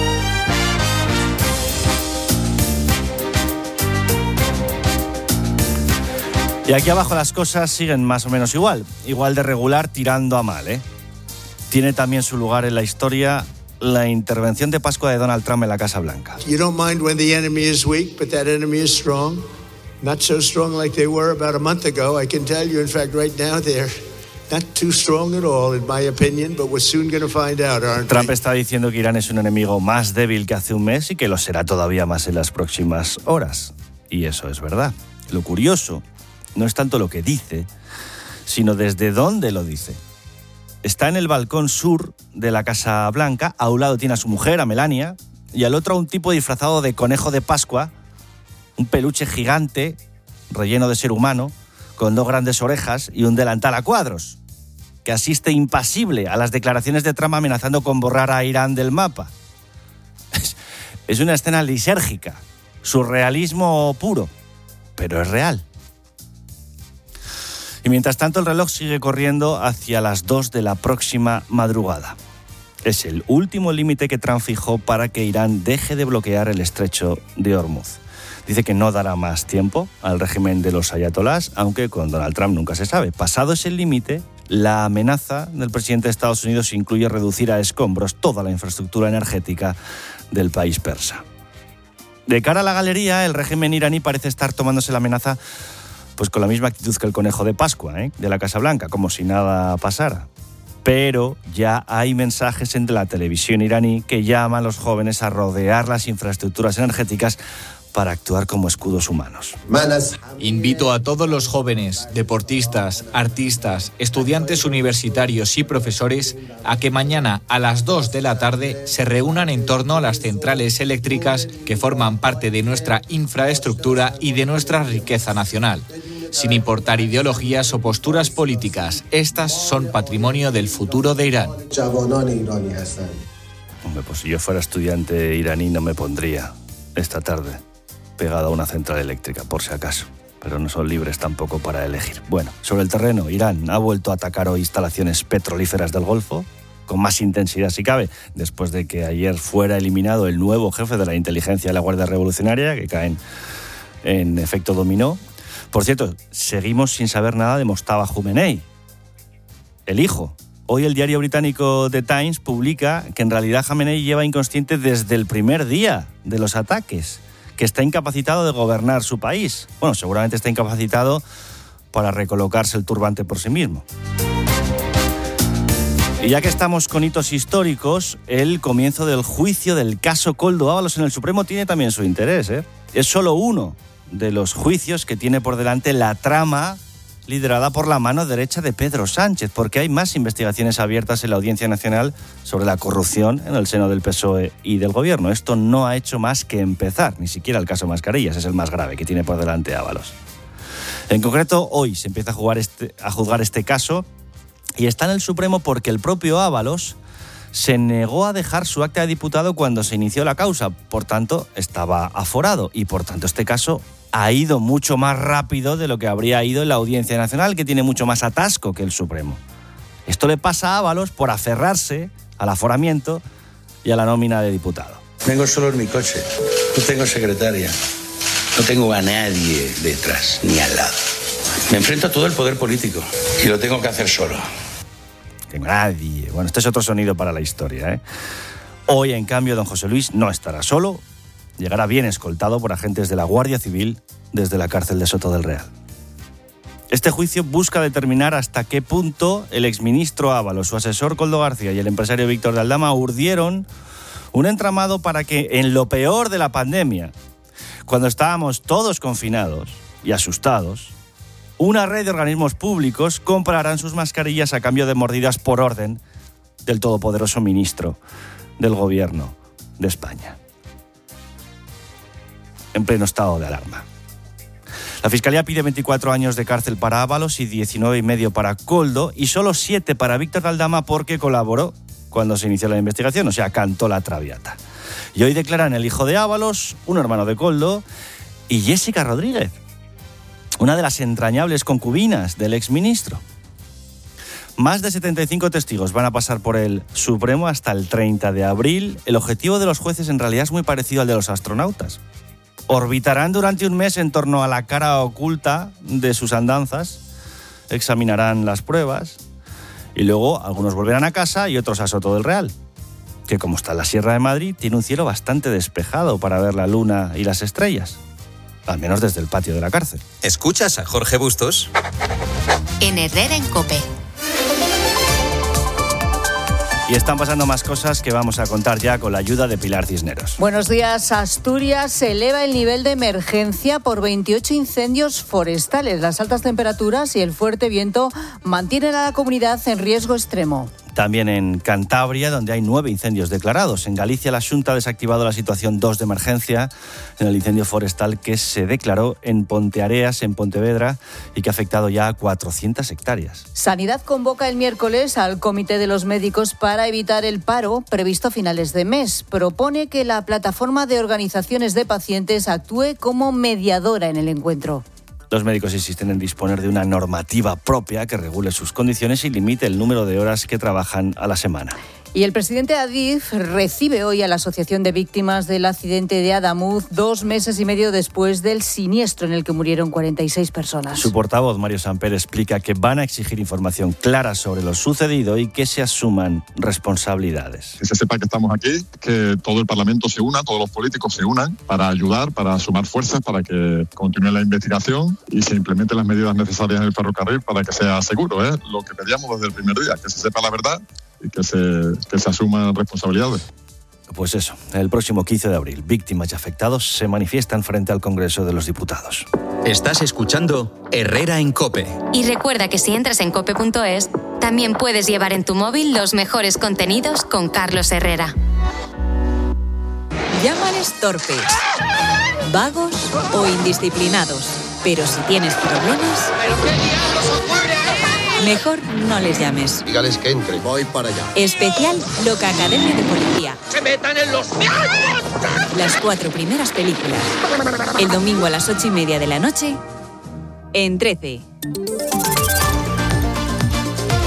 Y aquí abajo las cosas siguen más o menos igual de regular, tirando a mal, ¿eh? Tiene también su lugar en la historia la intervención de Pascua de Donald Trump en la Casa Blanca. You don't mind when the enemy is weak, but that enemy is strong. Not so strong like they were about a month ago. I can tell you, in fact, right now they're not too strong at all, in my opinion, but we're soon going to find out, aren't we? Trump está diciendo que Irán es un enemigo más débil que hace un mes y que lo será todavía más en las próximas horas. Y eso es verdad. Lo curioso no es tanto lo que dice, sino desde dónde lo dice. Está en el balcón sur de la Casa Blanca, a un lado tiene a su mujer, a Melania, y al otro a un tipo disfrazado de conejo de Pascua, un peluche gigante, relleno de ser humano, con 2 grandes orejas y un delantal a cuadros, que asiste impasible a las declaraciones de Trump amenazando con borrar a Irán del mapa. Es una escena lisérgica, surrealismo puro, pero es real. Y mientras tanto el reloj sigue corriendo hacia las 2 de la próxima madrugada. Es el último límite que Trump fijó para que Irán deje de bloquear el estrecho de Hormuz. Dice que no dará más tiempo al régimen de los ayatolás, aunque con Donald Trump nunca se sabe. Pasado ese límite, la amenaza del presidente de Estados Unidos incluye reducir a escombros toda la infraestructura energética del país persa. De cara a la galería, el régimen iraní parece estar tomándose la amenaza pues con la misma actitud que el conejo de Pascua, de la Casa Blanca, como si nada pasara. Pero ya hay mensajes en la televisión iraní que llaman a los jóvenes a rodear las infraestructuras energéticas para actuar como escudos humanos. Invito a todos los jóvenes, deportistas, artistas, estudiantes universitarios y profesores a que mañana a las 2 de la tarde se reúnan en torno a las centrales eléctricas que forman parte de nuestra infraestructura y de nuestra riqueza nacional. Sin importar ideologías o posturas políticas, estas son patrimonio del futuro de Irán. Hombre, pues si yo fuera estudiante iraní no me pondría esta tarde pegado a una central eléctrica, por si acaso. Pero no son libres tampoco para elegir. Bueno, sobre el terreno, Irán ha vuelto a atacar hoy instalaciones petrolíferas del Golfo, con más intensidad si cabe, después de que ayer fuera eliminado el nuevo jefe de la inteligencia de la Guardia Revolucionaria, que caen en efecto dominó. Por cierto, seguimos sin saber nada de Mostafa Khomeini, el hijo Hoy el diario británico The Times publica que en realidad Jamenei lleva inconsciente desde el primer día de los ataques, que está incapacitado de gobernar su país. Bueno, seguramente está incapacitado para recolocarse el turbante por sí mismo. Y ya que estamos con hitos históricos, el comienzo del juicio del caso Koldo Ábalos en el Supremo tiene también su interés, ¿eh? Es solo uno de los juicios que tiene por delante la trama liderada por la mano derecha de Pedro Sánchez, porque hay más investigaciones abiertas en la Audiencia Nacional sobre la corrupción en el seno del PSOE y del Gobierno. Esto no ha hecho más que empezar, ni siquiera el caso Mascarillas es el más grave que tiene por delante Ábalos. En concreto, hoy se empieza a juzgar este caso y está en el Supremo porque el propio Ábalos se negó a dejar su acta de diputado cuando se inició la causa, por tanto estaba aforado y por tanto este caso ha ido mucho más rápido de lo que habría ido en la Audiencia Nacional, que tiene mucho más atasco que el Supremo. Esto le pasa a Ábalos por aferrarse al aforamiento y a la nómina de diputado. Vengo solo en mi coche, no tengo secretaria, no tengo a nadie detrás ni al lado. Me enfrento a todo el poder político y lo tengo que hacer solo. Que nadie. Bueno, este es otro sonido para la historia, ¿eh? Hoy, en cambio, don José Luis no estará solo. Llegará bien escoltado por agentes de la Guardia Civil desde la cárcel de Soto del Real. Este juicio busca determinar hasta qué punto el exministro Ábalos, su asesor Koldo García y el empresario Víctor de Aldama urdieron un entramado para que, en lo peor de la pandemia, cuando estábamos todos confinados y asustados, una red de organismos públicos compraran sus mascarillas a cambio de mordidas por orden del todopoderoso ministro del Gobierno de España, en pleno estado de alarma. La Fiscalía pide 24 años de cárcel para Ábalos y 19,5 para Koldo y solo 7 para Víctor de Aldama porque colaboró cuando se inició la investigación, o sea, cantó la traviata. Y hoy declaran el hijo de Ábalos, un hermano de Koldo, y Jessica Rodríguez, una de las entrañables concubinas del exministro. Más de 75 testigos van a pasar por el Supremo hasta el 30 de abril. El objetivo de los jueces en realidad es muy parecido al de los astronautas. Orbitarán durante un mes en torno a la cara oculta de sus andanzas, examinarán las pruebas y luego algunos volverán a casa y otros a Soto del Real, que como está en la Sierra de Madrid, tiene un cielo bastante despejado para ver la luna y las estrellas, al menos desde el patio de la cárcel. ¿Escuchas a Jorge Bustos? En Herrera en COPE. Y están pasando más cosas que vamos a contar ya con la ayuda de Pilar Cisneros. Buenos días. Asturias eleva el nivel de emergencia por 28 incendios forestales. Las altas temperaturas y el fuerte viento mantienen a la comunidad en riesgo extremo. También en Cantabria, donde hay 9 incendios declarados. En Galicia, la Xunta ha desactivado la situación 2 de emergencia en el incendio forestal que se declaró en Ponteareas, en Pontevedra, y que ha afectado ya a 400 hectáreas. Sanidad convoca el miércoles al Comité de los Médicos para evitar el paro previsto a finales de mes. Propone que la plataforma de organizaciones de pacientes actúe como mediadora en el encuentro. Los médicos insisten en disponer de una normativa propia que regule sus condiciones y limite el número de horas que trabajan a la semana. Y el presidente Adif recibe hoy a la Asociación de Víctimas del Accidente de Adamuz 2 meses y medio después del siniestro en el que murieron 46 personas. Su portavoz, Mario Samper, explica que van a exigir información clara sobre lo sucedido y que se asuman responsabilidades. Que se sepa que estamos aquí, que todo el Parlamento se una, todos los políticos se unan para ayudar, para sumar fuerzas, para que continúe la investigación y se implementen las medidas necesarias en el ferrocarril para que sea seguro. Lo que pedíamos desde el primer día, que se sepa la verdad y que se asuman responsabilidades. Pues eso, el próximo 15 de abril, víctimas y afectados se manifiestan frente al Congreso de los Diputados. Estás escuchando Herrera en COPE. Y recuerda que si entras en cope.es, también puedes llevar en tu móvil los mejores contenidos con Carlos Herrera. Llámales torpes, vagos o indisciplinados. Pero si tienes problemas, mejor no les llames. Dígales que entre. Voy para allá. Especial Loca Academia de Policía. ¡Se metan en los diálogos! Las 4 primeras películas. El domingo a las 8:30 de la noche, en 13.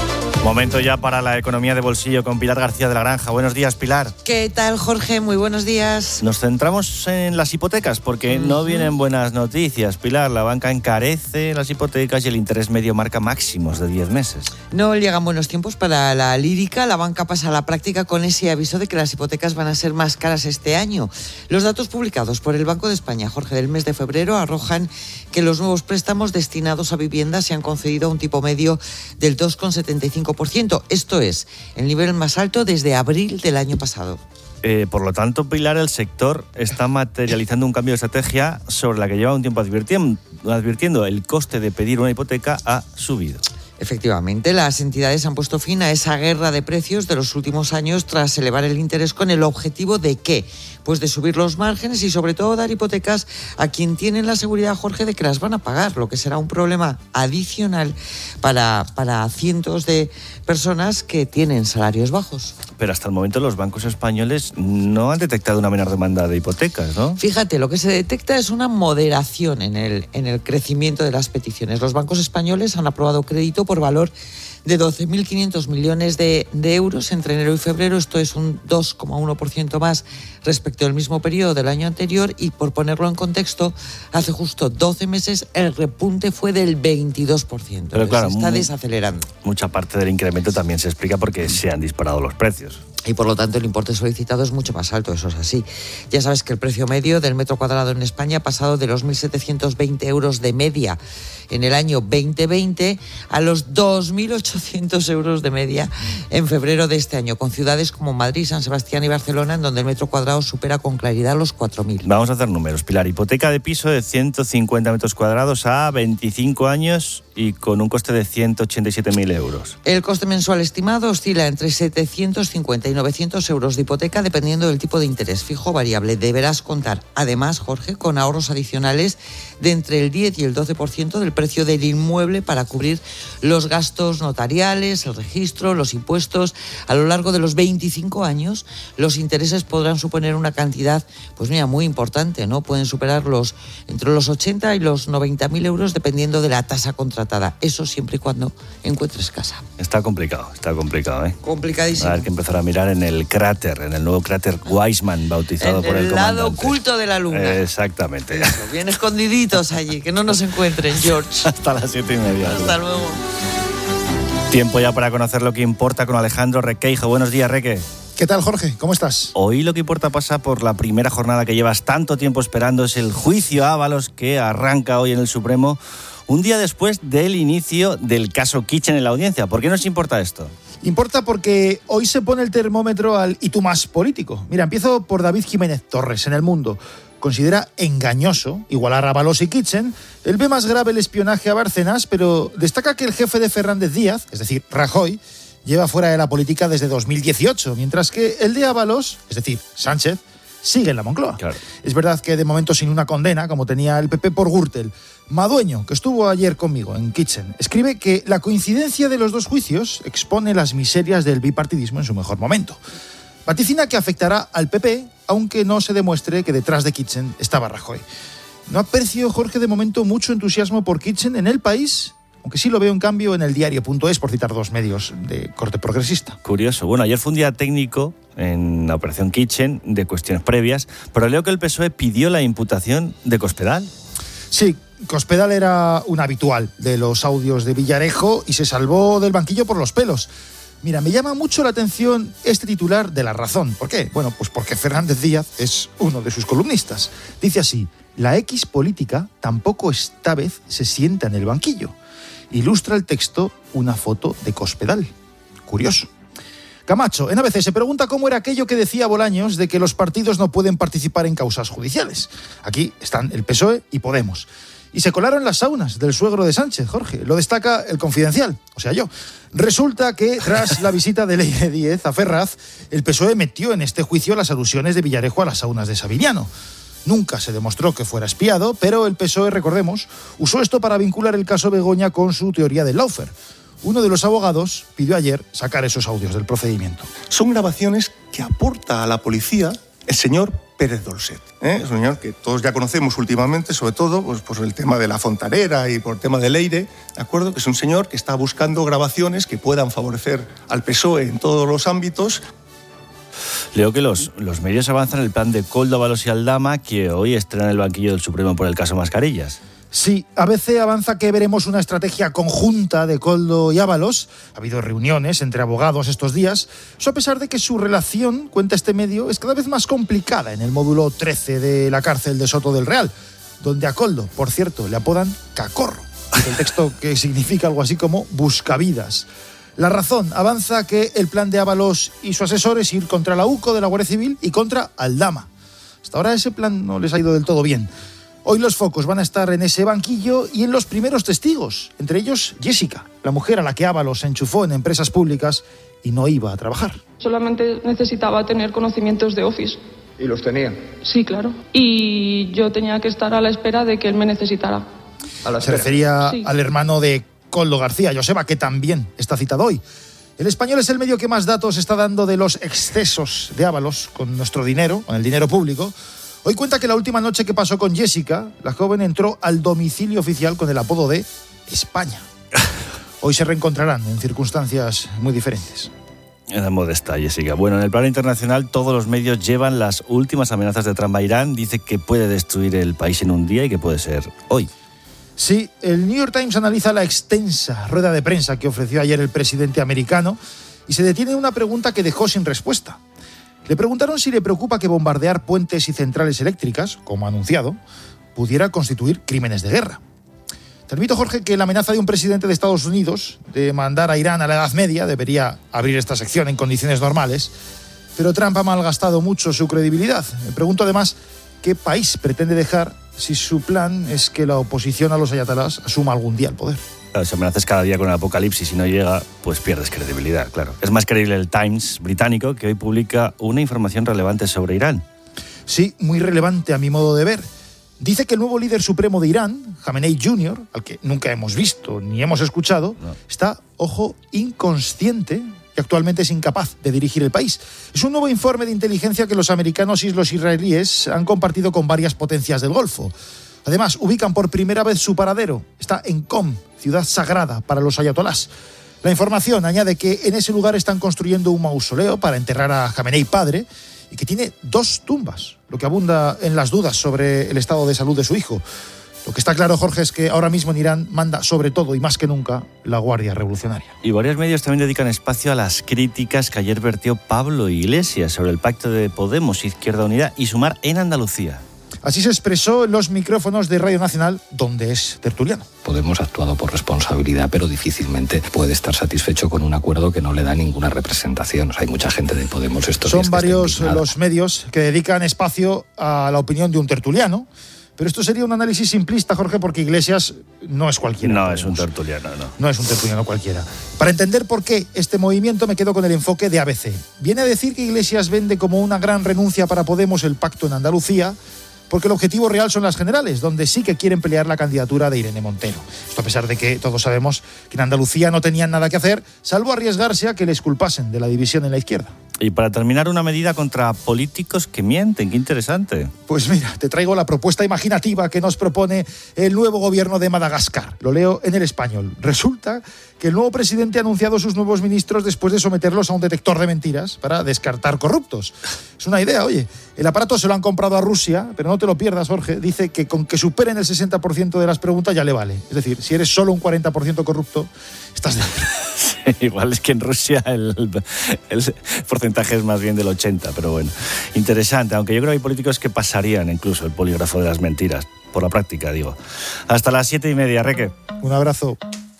Momento ya para la economía de bolsillo con Pilar García de la Granja. Buenos días, Pilar. ¿Qué tal, Jorge? Muy buenos días. Nos centramos en las hipotecas porque no vienen buenas noticias, Pilar. La banca encarece las hipotecas y el interés medio marca máximos de 10 meses. No llegan buenos tiempos para la lírica. La banca pasa a la práctica con ese aviso de que las hipotecas van a ser más caras este año. Los datos publicados por el Banco de España, Jorge, del mes de febrero arrojan que los nuevos préstamos destinados a viviendas se han concedido a un tipo medio del 2,75%. Esto es el nivel más alto desde abril del año pasado. Por lo tanto, Pilar, el sector está materializando un cambio de estrategia sobre la que lleva un tiempo advirtiendo. El coste de pedir una hipoteca ha subido. Efectivamente, las entidades han puesto fin a esa guerra de precios de los últimos años tras elevar el interés con el objetivo de ¿qué? Pues de subir los márgenes y sobre todo dar hipotecas a quien tienen la seguridad, Jorge, de que las van a pagar, lo que será un problema adicional para cientos de personas que tienen salarios bajos. Pero hasta el momento los bancos españoles no han detectado una menor demanda de hipotecas, ¿no? Fíjate, lo que se detecta es una moderación en el crecimiento de las peticiones. Los bancos españoles han aprobado crédito por valor de 12.500 millones de euros entre enero y febrero. Esto es un 2,1% más respecto al mismo periodo del año anterior y, por ponerlo en contexto, hace justo 12 meses el repunte fue del 22%. Pero claro, se está desacelerando. Mucha parte del incremento también se explica porque se han disparado los precios. Y por lo tanto el importe solicitado es mucho más alto, eso es así. Ya sabes que el precio medio del metro cuadrado en España ha pasado de los 1.720 euros de media en el año 2020 a los 2.800 euros de media en febrero de este año, con ciudades como Madrid, San Sebastián y Barcelona, en donde el metro cuadrado supera con claridad los 4.000. Vamos a hacer números, Pilar. Hipoteca de piso de 150 metros cuadrados a 25 años y con un coste de 187.000 euros. El coste mensual estimado oscila entre 750 y 900 euros de hipoteca dependiendo del tipo de interés fijo o variable. Deberás contar, además, Jorge, con ahorros adicionales de entre el 10 y el 12% del precio del inmueble para cubrir los gastos notariales, el registro, los impuestos. A lo largo de los 25 años, los intereses podrán suponer una cantidad, pues mira, muy importante, ¿no? Pueden superar entre los 80 y los 90.000 euros dependiendo de la tasa contratada. Eso siempre y cuando encuentres casa. Está complicado, ¿eh? Complicadísimo. Va a haber que empezar a mirar en el cráter, en el nuevo cráter Weissman, bautizado por el comandante. En el lado oculto de la luna. Exactamente. Eso, bien escondiditos allí, que no nos encuentren, George. Hasta las 7:30. Hasta luego. Tiempo ya para conocer lo que importa con Alejandro Requeijo. Buenos días, Reque. ¿Qué tal, Jorge? ¿Cómo estás? Hoy lo que importa pasa por la primera jornada que llevas tanto tiempo esperando. Es el juicio a Ábalos que arranca hoy en el Supremo, un día después del inicio del caso Kitchen en la audiencia. ¿Por qué nos importa esto? Importa porque hoy se pone el termómetro al y tú más político. Mira, empiezo por David Jiménez Torres, en El Mundo. Considera engañoso igualar a Ábalos y Kitchen. Él ve más grave el espionaje a Bárcenas, pero destaca que el jefe de Fernández Díaz, es decir, Rajoy, lleva fuera de la política desde 2018, mientras que el de Ábalos, es decir, Sánchez, sigue en la Moncloa. Claro. Es verdad que de momento sin una condena, como tenía el PP por Gürtel. Madueño, que estuvo ayer conmigo en Kitchen, escribe que la coincidencia de los dos juicios expone las miserias del bipartidismo en su mejor momento. Vaticina que afectará al PP, aunque no se demuestre que detrás de Kitchen estaba Rajoy. No aprecio, Jorge, de momento mucho entusiasmo por Kitchen en el país, aunque sí lo veo en cambio en el diario.es, por citar dos medios de corte progresista. Curioso. Bueno, ayer fue un día técnico en la operación Kitchen de cuestiones previas, pero leo que el PSOE pidió la imputación de Cospedal. Sí, Cospedal era un habitual de los audios de Villarejo y se salvó del banquillo por los pelos. Mira, me llama mucho la atención este titular de La Razón. ¿Por qué? Bueno, pues porque Fernández Díaz es uno de sus columnistas. Dice así: la X política tampoco esta vez se sienta en el banquillo. Ilustra el texto una foto de Cospedal. Curioso. Camacho, en ABC, se pregunta cómo era aquello que decía Bolaños de que los partidos no pueden participar en causas judiciales. Aquí están el PSOE y Podemos. Y se colaron las saunas del suegro de Sánchez, Jorge. Lo destaca El Confidencial, o sea, yo. Resulta que, tras la visita de Leire Díez a Ferraz, el PSOE metió en este juicio las alusiones de Villarejo a las saunas de Savignano. Nunca se demostró que fuera espiado, pero el PSOE, recordemos, usó esto para vincular el caso Begoña con su teoría del lawfare. Uno de los abogados pidió ayer sacar esos audios del procedimiento. Son grabaciones que aporta a la policía el señor Pérez Dolcet. Es un señor que todos ya conocemos últimamente, sobre todo pues, por el tema de la fontanera y por el tema del Leire, ¿de acuerdo? Que es un señor que está buscando grabaciones que puedan favorecer al PSOE en todos los ámbitos. Leo que los medios avanzan el plan de Koldo, Ábalos y Aldama, que hoy estrena el banquillo del Supremo por el caso Mascarillas. Sí, ABC avanza que veremos una estrategia conjunta de Koldo y Ábalos. Ha habido reuniones entre abogados estos días. Eso a pesar de que su relación, cuenta este medio, es cada vez más complicada en el módulo 13 de la cárcel de Soto del Real, donde a Koldo, por cierto, le apodan Cacorro. El texto que significa algo así como buscavidas. La Razón avanza que el plan de Ábalos y su asesor es ir contra la UCO de la Guardia Civil y contra Aldama. Hasta ahora ese plan no les ha ido del todo bien. Hoy los focos van a estar en ese banquillo y en los primeros testigos, entre ellos Jessica, la mujer a la que Ábalos se enchufó en empresas públicas y no iba a trabajar. Solamente necesitaba tener conocimientos de Office. ¿Y los tenía? Sí, claro. Y yo tenía que estar a la espera de que él me necesitara. Se refería al hermano de Koldo García, Joseba, que también está citado hoy. El Español es el medio que más datos está dando de los excesos de Ábalos con nuestro dinero, con el dinero público. Hoy cuenta que la última noche que pasó con Jessica, la joven entró al domicilio oficial con el apodo de España. Hoy se reencontrarán en circunstancias muy diferentes. Era modesta, Jessica. Bueno, en el plano internacional todos los medios llevan las últimas amenazas de Trump a Irán. Dice que puede destruir el país en un día y que puede ser hoy. Sí, el New York Times analiza la extensa rueda de prensa que ofreció ayer el presidente americano y se detiene en una pregunta que dejó sin respuesta. Le preguntaron si le preocupa que bombardear puentes y centrales eléctricas, como ha anunciado, pudiera constituir crímenes de guerra. Te admito, Jorge, que la amenaza de un presidente de Estados Unidos de mandar a Irán a la Edad Media debería abrir esta sección en condiciones normales, pero Trump ha malgastado mucho su credibilidad. Me pregunto además qué país pretende dejar si su plan es que la oposición a los ayatolás asuma algún día el poder. Claro, si amenazas cada día con el apocalipsis y no llega, pues pierdes credibilidad, claro. Es más creíble el Times británico, que hoy publica una información relevante sobre Irán. Sí, muy relevante a mi modo de ver. Dice que el nuevo líder supremo de Irán, Jamenei Jr., al que nunca hemos visto ni hemos escuchado, está, ojo, inconsciente y actualmente es incapaz de dirigir el país. Es un nuevo informe de inteligencia que los americanos y los israelíes han compartido con varias potencias del Golfo. Además, ubican por primera vez su paradero. Está en Qom, ciudad sagrada para los ayatolás. La información añade que en ese lugar están construyendo un mausoleo para enterrar a Jamenei padre y que tiene 2 tumbas, lo que abunda en las dudas sobre el estado de salud de su hijo. Lo que está claro, Jorge, es que ahora mismo en Irán manda sobre todo y más que nunca la Guardia Revolucionaria. Y varios medios también dedican espacio a las críticas que ayer vertió Pablo Iglesias sobre el pacto de Podemos, Izquierda Unida y Sumar en Andalucía. Así se expresó en los micrófonos de Radio Nacional, donde es tertuliano. Podemos ha actuado por responsabilidad, pero difícilmente puede estar satisfecho con un acuerdo que no le da ninguna representación. O sea, hay mucha gente de Podemos estos días. Son varios los medios que dedican espacio a la opinión de un tertuliano. Pero esto sería un análisis simplista, Jorge, porque Iglesias no es cualquiera. No es un tertuliano, no. No es un tertuliano cualquiera. Para entender por qué este movimiento me quedo con el enfoque de ABC. Viene a decir que Iglesias vende como una gran renuncia para Podemos el pacto en Andalucía, porque el objetivo real son las generales, donde sí que quieren pelear la candidatura de Irene Montero. Esto a pesar de que todos sabemos que en Andalucía no tenían nada que hacer, salvo arriesgarse a que les culpasen de la división en la izquierda. Y para terminar, una medida contra políticos que mienten. ¡Qué interesante! Pues mira, te traigo la propuesta imaginativa que nos propone el nuevo gobierno de Madagascar. Lo leo en El Español. Resulta que el nuevo presidente ha anunciado sus nuevos ministros después de someterlos a un detector de mentiras para descartar corruptos. Es una idea, oye. El aparato se lo han comprado a Rusia, pero no te lo pierdas, Jorge. Dice que con que superen el 60% de las preguntas ya le vale. Es decir, si eres solo un 40% corrupto, estás dentro. Sí, igual es que en Rusia el porcentaje es más bien del 80%, pero bueno, interesante. Aunque yo creo que hay políticos que pasarían incluso el polígrafo de las mentiras, por la práctica, digo. Hasta las 7:30, Reque. Un abrazo.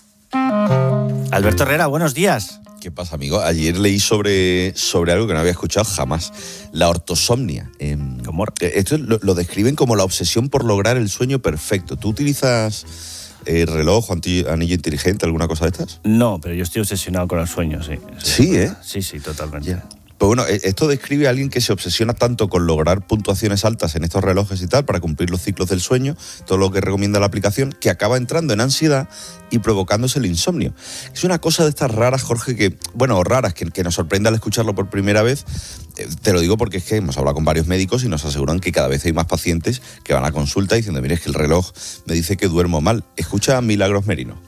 Alberto Herrera, buenos días. ¿Qué pasa, amigo? Ayer leí sobre algo que no había escuchado jamás. La ortosomnia. ¿Cómo? Esto lo describen como la obsesión por lograr el sueño perfecto. ¿Tú utilizas reloj o anillo inteligente, alguna cosa de estas? No, pero yo estoy obsesionado con el sueño, sí. Sí, ¿eh? Sí, totalmente. Yeah. Pues bueno, esto describe a alguien que se obsesiona tanto con lograr puntuaciones altas en estos relojes y tal, para cumplir los ciclos del sueño, todo lo que recomienda la aplicación, que acaba entrando en ansiedad y provocándose el insomnio. Es una cosa de estas raras, Jorge, que nos sorprende al escucharlo por primera vez. Te lo digo porque es que hemos hablado con varios médicos y nos aseguran que cada vez hay más pacientes que van a consulta diciendo, mire, es que el reloj me dice que duermo mal. Escucha a Milagros Merino.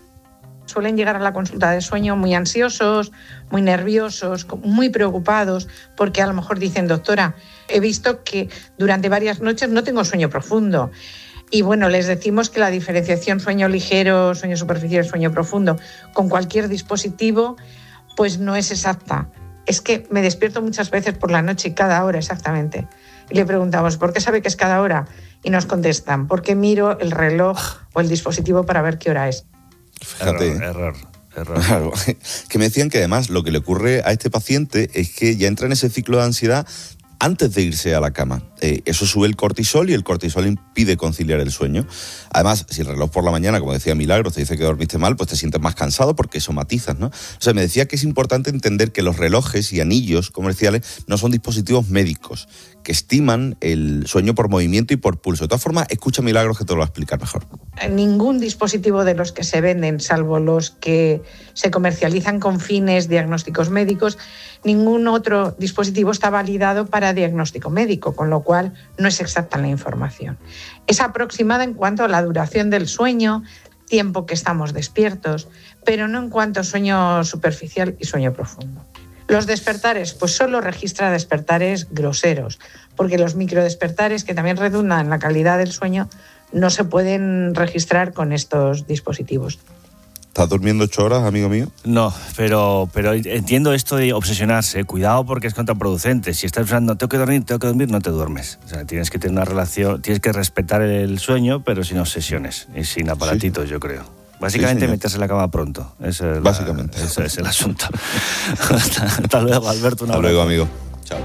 Suelen llegar a la consulta de sueño muy ansiosos, muy nerviosos, muy preocupados, porque a lo mejor dicen, doctora, he visto que durante varias noches no tengo sueño profundo. Y bueno, les decimos que la diferenciación sueño ligero, sueño superficial, sueño profundo con cualquier dispositivo, pues no es exacta. Es que me despierto muchas veces por la noche y cada hora exactamente. Y le preguntamos, ¿por qué sabe que es cada hora? Y nos contestan, porque miro el reloj o el dispositivo para ver qué hora es. Fíjate. Error. Claro, que me decían que además lo que le ocurre a este paciente es que ya entra en ese ciclo de ansiedad antes de irse a la cama. Eso sube el cortisol y el cortisol impide conciliar el sueño. Además, si el reloj por la mañana, como decía Milagros, te dice que dormiste mal, pues te sientes más cansado porque somatizas, ¿no? O sea, me decía que es importante entender que los relojes y anillos comerciales no son dispositivos médicos, que estiman el sueño por movimiento y por pulso. De todas formas, escucha Milagros que te lo va a explicar mejor. Ningún dispositivo de los que se venden, salvo los que se comercializan con fines diagnósticos médicos, ningún otro dispositivo está validado para diagnóstico médico, con lo cual no es exacta la información. Es aproximada en cuanto a la duración del sueño, tiempo que estamos despiertos, pero no en cuanto a sueño superficial y sueño profundo. Los despertares, pues solo registra despertares groseros, porque los microdespertares, que también redundan en la calidad del sueño, no se pueden registrar con estos dispositivos. ¿Estás durmiendo 8 horas, amigo mío? No, pero entiendo esto de obsesionarse. Cuidado porque es contraproducente. Si estás pensando, tengo que dormir, no te duermes. O sea, tienes que tener una relación, tienes que respetar el sueño, pero sin obsesiones y sin aparatitos, sí. Yo creo. Básicamente sí, meterse en la cama pronto. Básicamente. Ese es el asunto. Hasta luego, Alberto. Hasta luego, amigo. Chao.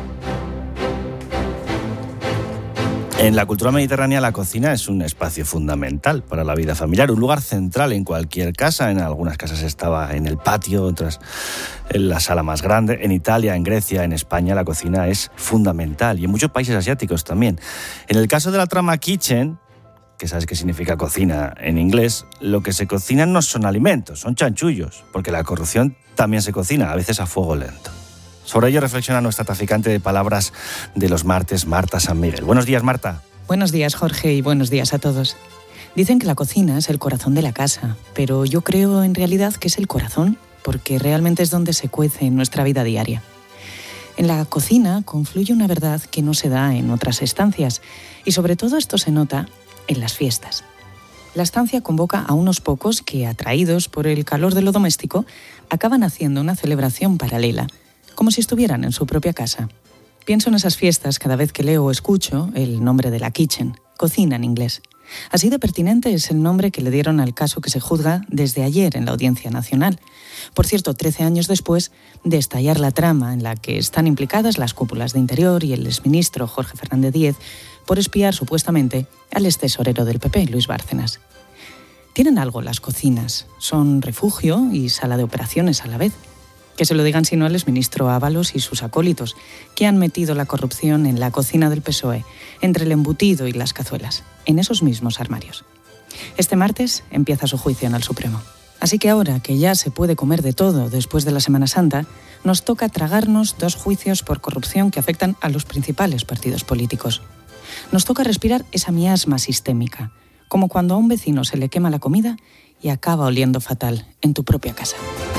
En la cultura mediterránea, la cocina es un espacio fundamental para la vida familiar, un lugar central en cualquier casa. En algunas casas estaba en el patio, otras en la sala más grande. En Italia, en Grecia, en España, la cocina es fundamental y en muchos países asiáticos también. En el caso de la trama kitchen, que sabes qué significa cocina en inglés, lo que se cocinan no son alimentos, son chanchullos, porque la corrupción también se cocina, a veces a fuego lento. Sobre ello reflexiona nuestra traficante de palabras de los martes, Marta San Miguel. Buenos días, Marta. Buenos días, Jorge, y buenos días a todos. Dicen que la cocina es el corazón de la casa, pero yo creo en realidad que es el corazón, porque realmente es donde se cuece en nuestra vida diaria. En la cocina confluye una verdad que no se da en otras estancias, y sobre todo esto se nota en las fiestas. La estancia convoca a unos pocos que, atraídos por el calor de lo doméstico, acaban haciendo una celebración paralela, como si estuvieran en su propia casa. Pienso en esas fiestas cada vez que leo o escucho el nombre de la kitchen, cocina en inglés. Así de pertinente es el nombre que le dieron al caso que se juzga desde ayer en la Audiencia Nacional. Por cierto, 13 años después de estallar la trama en la que están implicadas las cúpulas de Interior y el exministro Jorge Fernández Díez por espiar supuestamente al extesorero del PP, Luis Bárcenas. Tienen algo las cocinas, son refugio y sala de operaciones a la vez. Que se lo digan sino al exministro Ábalos y sus acólitos, que han metido la corrupción en la cocina del PSOE, entre el embutido y las cazuelas, en esos mismos armarios. Este martes empieza su juicio en el Supremo. Así que ahora que ya se puede comer de todo después de la Semana Santa, nos toca tragarnos 2 juicios por corrupción que afectan a los principales partidos políticos. Nos toca respirar esa miasma sistémica, como cuando a un vecino se le quema la comida y acaba oliendo fatal en tu propia casa.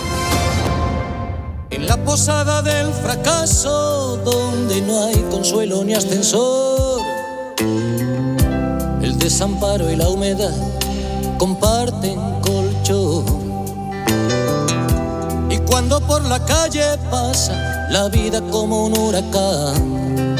En la posada del fracaso, donde no hay consuelo ni ascensor, el desamparo y la humedad comparten colchón. Y cuando por la calle pasa la vida como un huracán,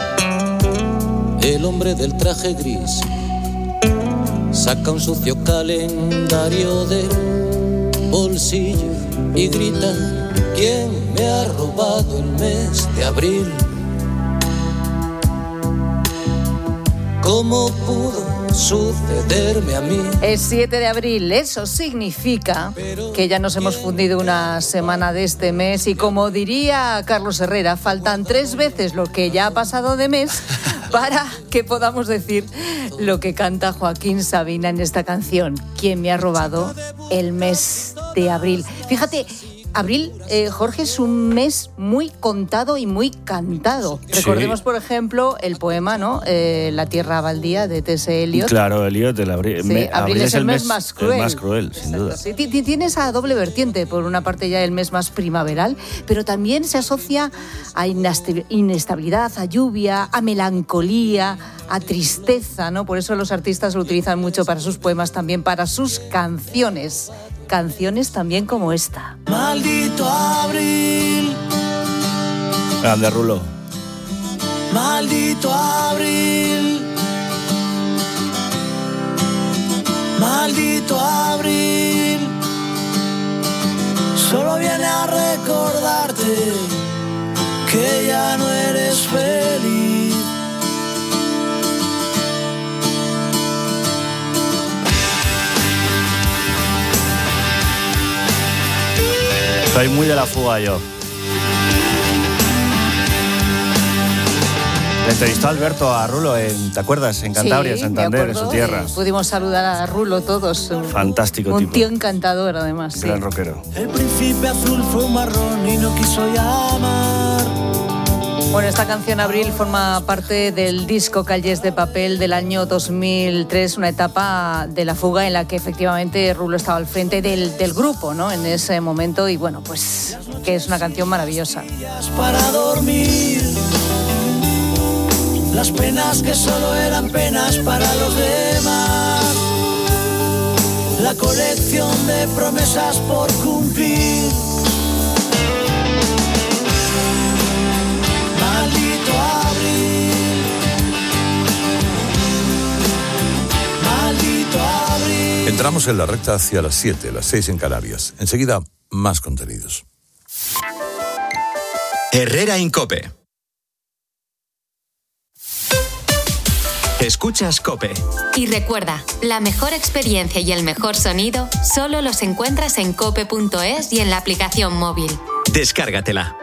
el hombre del traje gris saca un sucio calendario del bolsillo y grita: ¿quién me ha robado el mes de abril? ¿Cómo pudo sucederme a mí. Es 7 de abril, eso significa que ya nos hemos fundido una semana de este mes y como diría Carlos Herrera, faltan 3 veces lo que ya ha pasado de mes para que podamos decir lo que canta Joaquín Sabina en esta canción, ¿Quién me ha robado el mes de abril? Fíjate, abril, Jorge, es un mes muy contado y muy cantado. Sí. Recordemos, por ejemplo, el poema, ¿no? La tierra baldía de T.S. Eliot. Claro, Eliot, abril es el mes más cruel. El más cruel, sin duda. Sí, tiene esa doble vertiente. Por una parte ya el mes más primaveral, pero también se asocia a inestabilidad, a lluvia, a melancolía, a tristeza, ¿no? Por eso los artistas lo utilizan mucho para sus poemas, también para sus canciones. Canciones también como esta. Maldito abril. Grande, Rulo. Maldito abril. Maldito abril. Solo viene a recordarte que ya no eres feliz. Soy muy de la fuga yo. Le entrevistó Alberto a Rulo, ¿te acuerdas? En Cantabria, sí, Santander, en su tierra. Pudimos saludar a Rulo todos. Fantástico tipo. Un tío encantador, además. Gran rockero. El príncipe azul fue un marrón y no quiso llamar. Bueno, esta canción Abril forma parte del disco Calles de Papel del año 2003, una etapa de la fuga en la que efectivamente Rulo estaba al frente del grupo, ¿no? En ese momento, y bueno, pues que es una canción maravillosa. Para dormir, las penas que solo eran penas para los demás, la colección de promesas por cumplir. Maldito abril, maldito abril. Entramos en la recta hacia las 7, las 6 en Canarias. Enseguida, más contenidos. Herrera en COPE. Escuchas COPE. Y recuerda, la mejor experiencia y el mejor sonido solo los encuentras en cope.es y en la aplicación móvil. Descárgatela.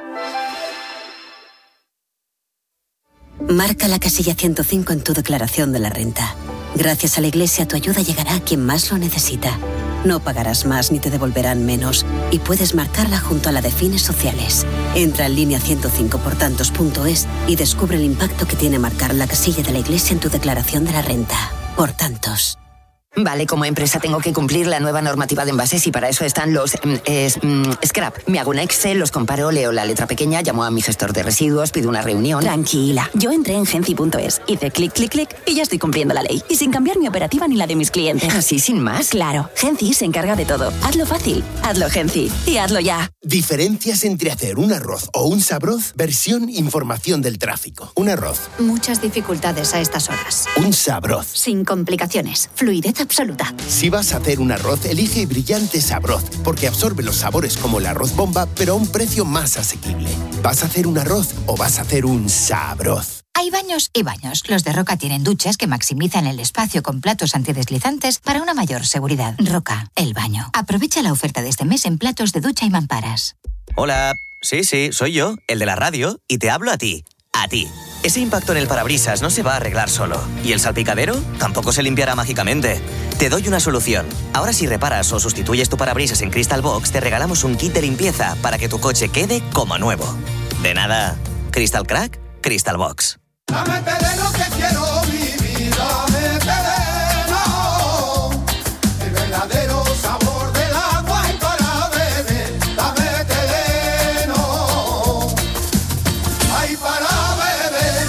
Marca la casilla 105 en tu declaración de la renta. Gracias a la Iglesia, tu ayuda llegará a quien más lo necesita. No pagarás más ni te devolverán menos. Y puedes marcarla junto a la de fines sociales. Entra en línea 105portantos.es y descubre el impacto que tiene marcar la casilla de la Iglesia en tu declaración de la renta. Por tantos. Vale, como empresa tengo que cumplir la nueva normativa de envases y para eso están los scrap. Me hago un Excel, los comparo, leo la letra pequeña, llamo a mi gestor de residuos, pido una reunión. Tranquila, yo entré en Genci.es, hice clic, clic, clic y ya estoy cumpliendo la ley. Y sin cambiar mi operativa ni la de mis clientes. ¿Así sin más? Claro, Genci se encarga de todo. Hazlo fácil, hazlo Genci y hazlo ya. Diferencias entre hacer un arroz o un sabroz, versión información del tráfico. Un arroz. Muchas dificultades a estas horas. Un sabroz. Sin complicaciones, fluidez absoluta. Si vas a hacer un arroz, elige Brillante Sabroz, porque absorbe los sabores como el arroz bomba, pero a un precio más asequible. ¿Vas a hacer un arroz o vas a hacer un sabroz? Hay baños y baños. Los de Roca tienen duchas que maximizan el espacio con platos antideslizantes para una mayor seguridad. Roca, el baño. Aprovecha la oferta de este mes en platos de ducha y mamparas. Hola, sí, soy yo, el de la radio, y te hablo a ti. A ti. Ese impacto en el parabrisas no se va a arreglar solo. ¿Y el salpicadero? Tampoco se limpiará mágicamente. Te doy una solución. Ahora si reparas o sustituyes tu parabrisas en Crystal Box, te regalamos un kit de limpieza para que tu coche quede como nuevo. De nada. Crystal Crack, Crystal Box. Dame terreno que quiero vivir, dame terreno, el verdadero sabor del agua y para beber, dame terreno, ay para beber.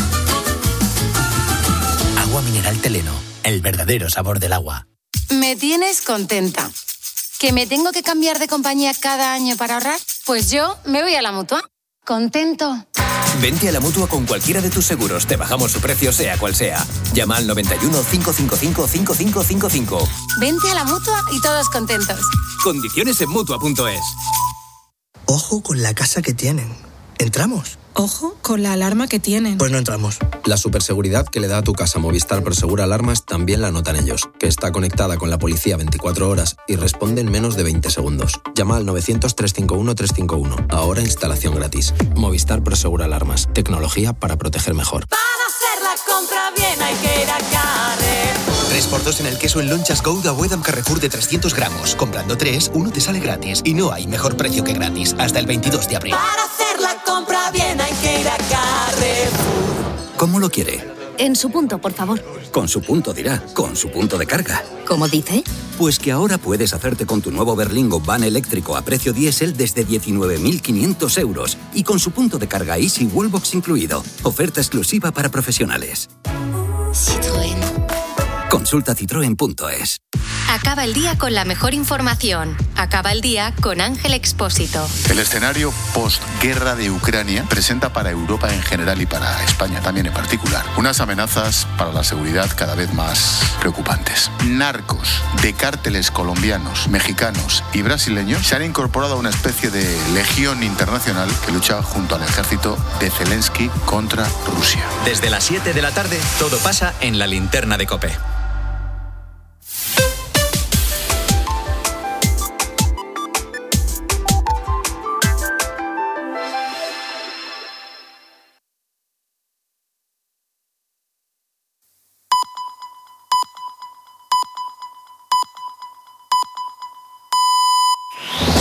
Agua mineral Teleno, el verdadero sabor del agua. Me tienes contenta. ¿Que me tengo que cambiar de compañía cada año para ahorrar? Pues yo me voy a la Mutua. Contento. Vente a la Mutua con cualquiera de tus seguros. Te bajamos su precio sea cual sea. Llama al 91 555 5555. Vente a la Mutua y todos contentos. Condiciones en Mutua.es. Ojo con la casa que tienen. ¿Entramos? Ojo con la alarma que tienen. Pues no entramos. La superseguridad que le da a tu casa Movistar Prosegur Alarmas también la notan ellos, que está conectada con la policía 24 horas y responde en menos de 20 segundos. Llama al 900-351-351. Ahora instalación gratis. Movistar Prosegur Alarmas. Tecnología para proteger mejor. Para hacer la compra bien hay que ir a Carrefour. 3x2 en el queso en lonchas Gouda Wedam Carrefour de 300 gramos. Comprando 3, uno te sale gratis. Y no hay mejor precio que gratis. Hasta el 22 de abril. Para hacer la compra bien hay que ir a Carrefour. ¿Cómo lo quiere? En su punto, por favor. Con su punto dirá, con su punto de carga. ¿Cómo dice? Pues que ahora puedes hacerte con tu nuevo Berlingo van eléctrico a precio diésel desde 19.500 euros y con su punto de carga Easy Wallbox incluido. Oferta exclusiva para profesionales. Citroën. Consulta citroen.es. Acaba el día con la mejor información. Acaba el día con Ángel Expósito. El escenario postguerra de Ucrania presenta para Europa en general y para España también en particular unas amenazas para la seguridad cada vez más preocupantes. Narcos de cárteles colombianos, mexicanos y brasileños se han incorporado a una especie de legión internacional que lucha junto al ejército de Zelensky contra Rusia. Desde las 7 de la tarde, todo pasa en la linterna de COPE.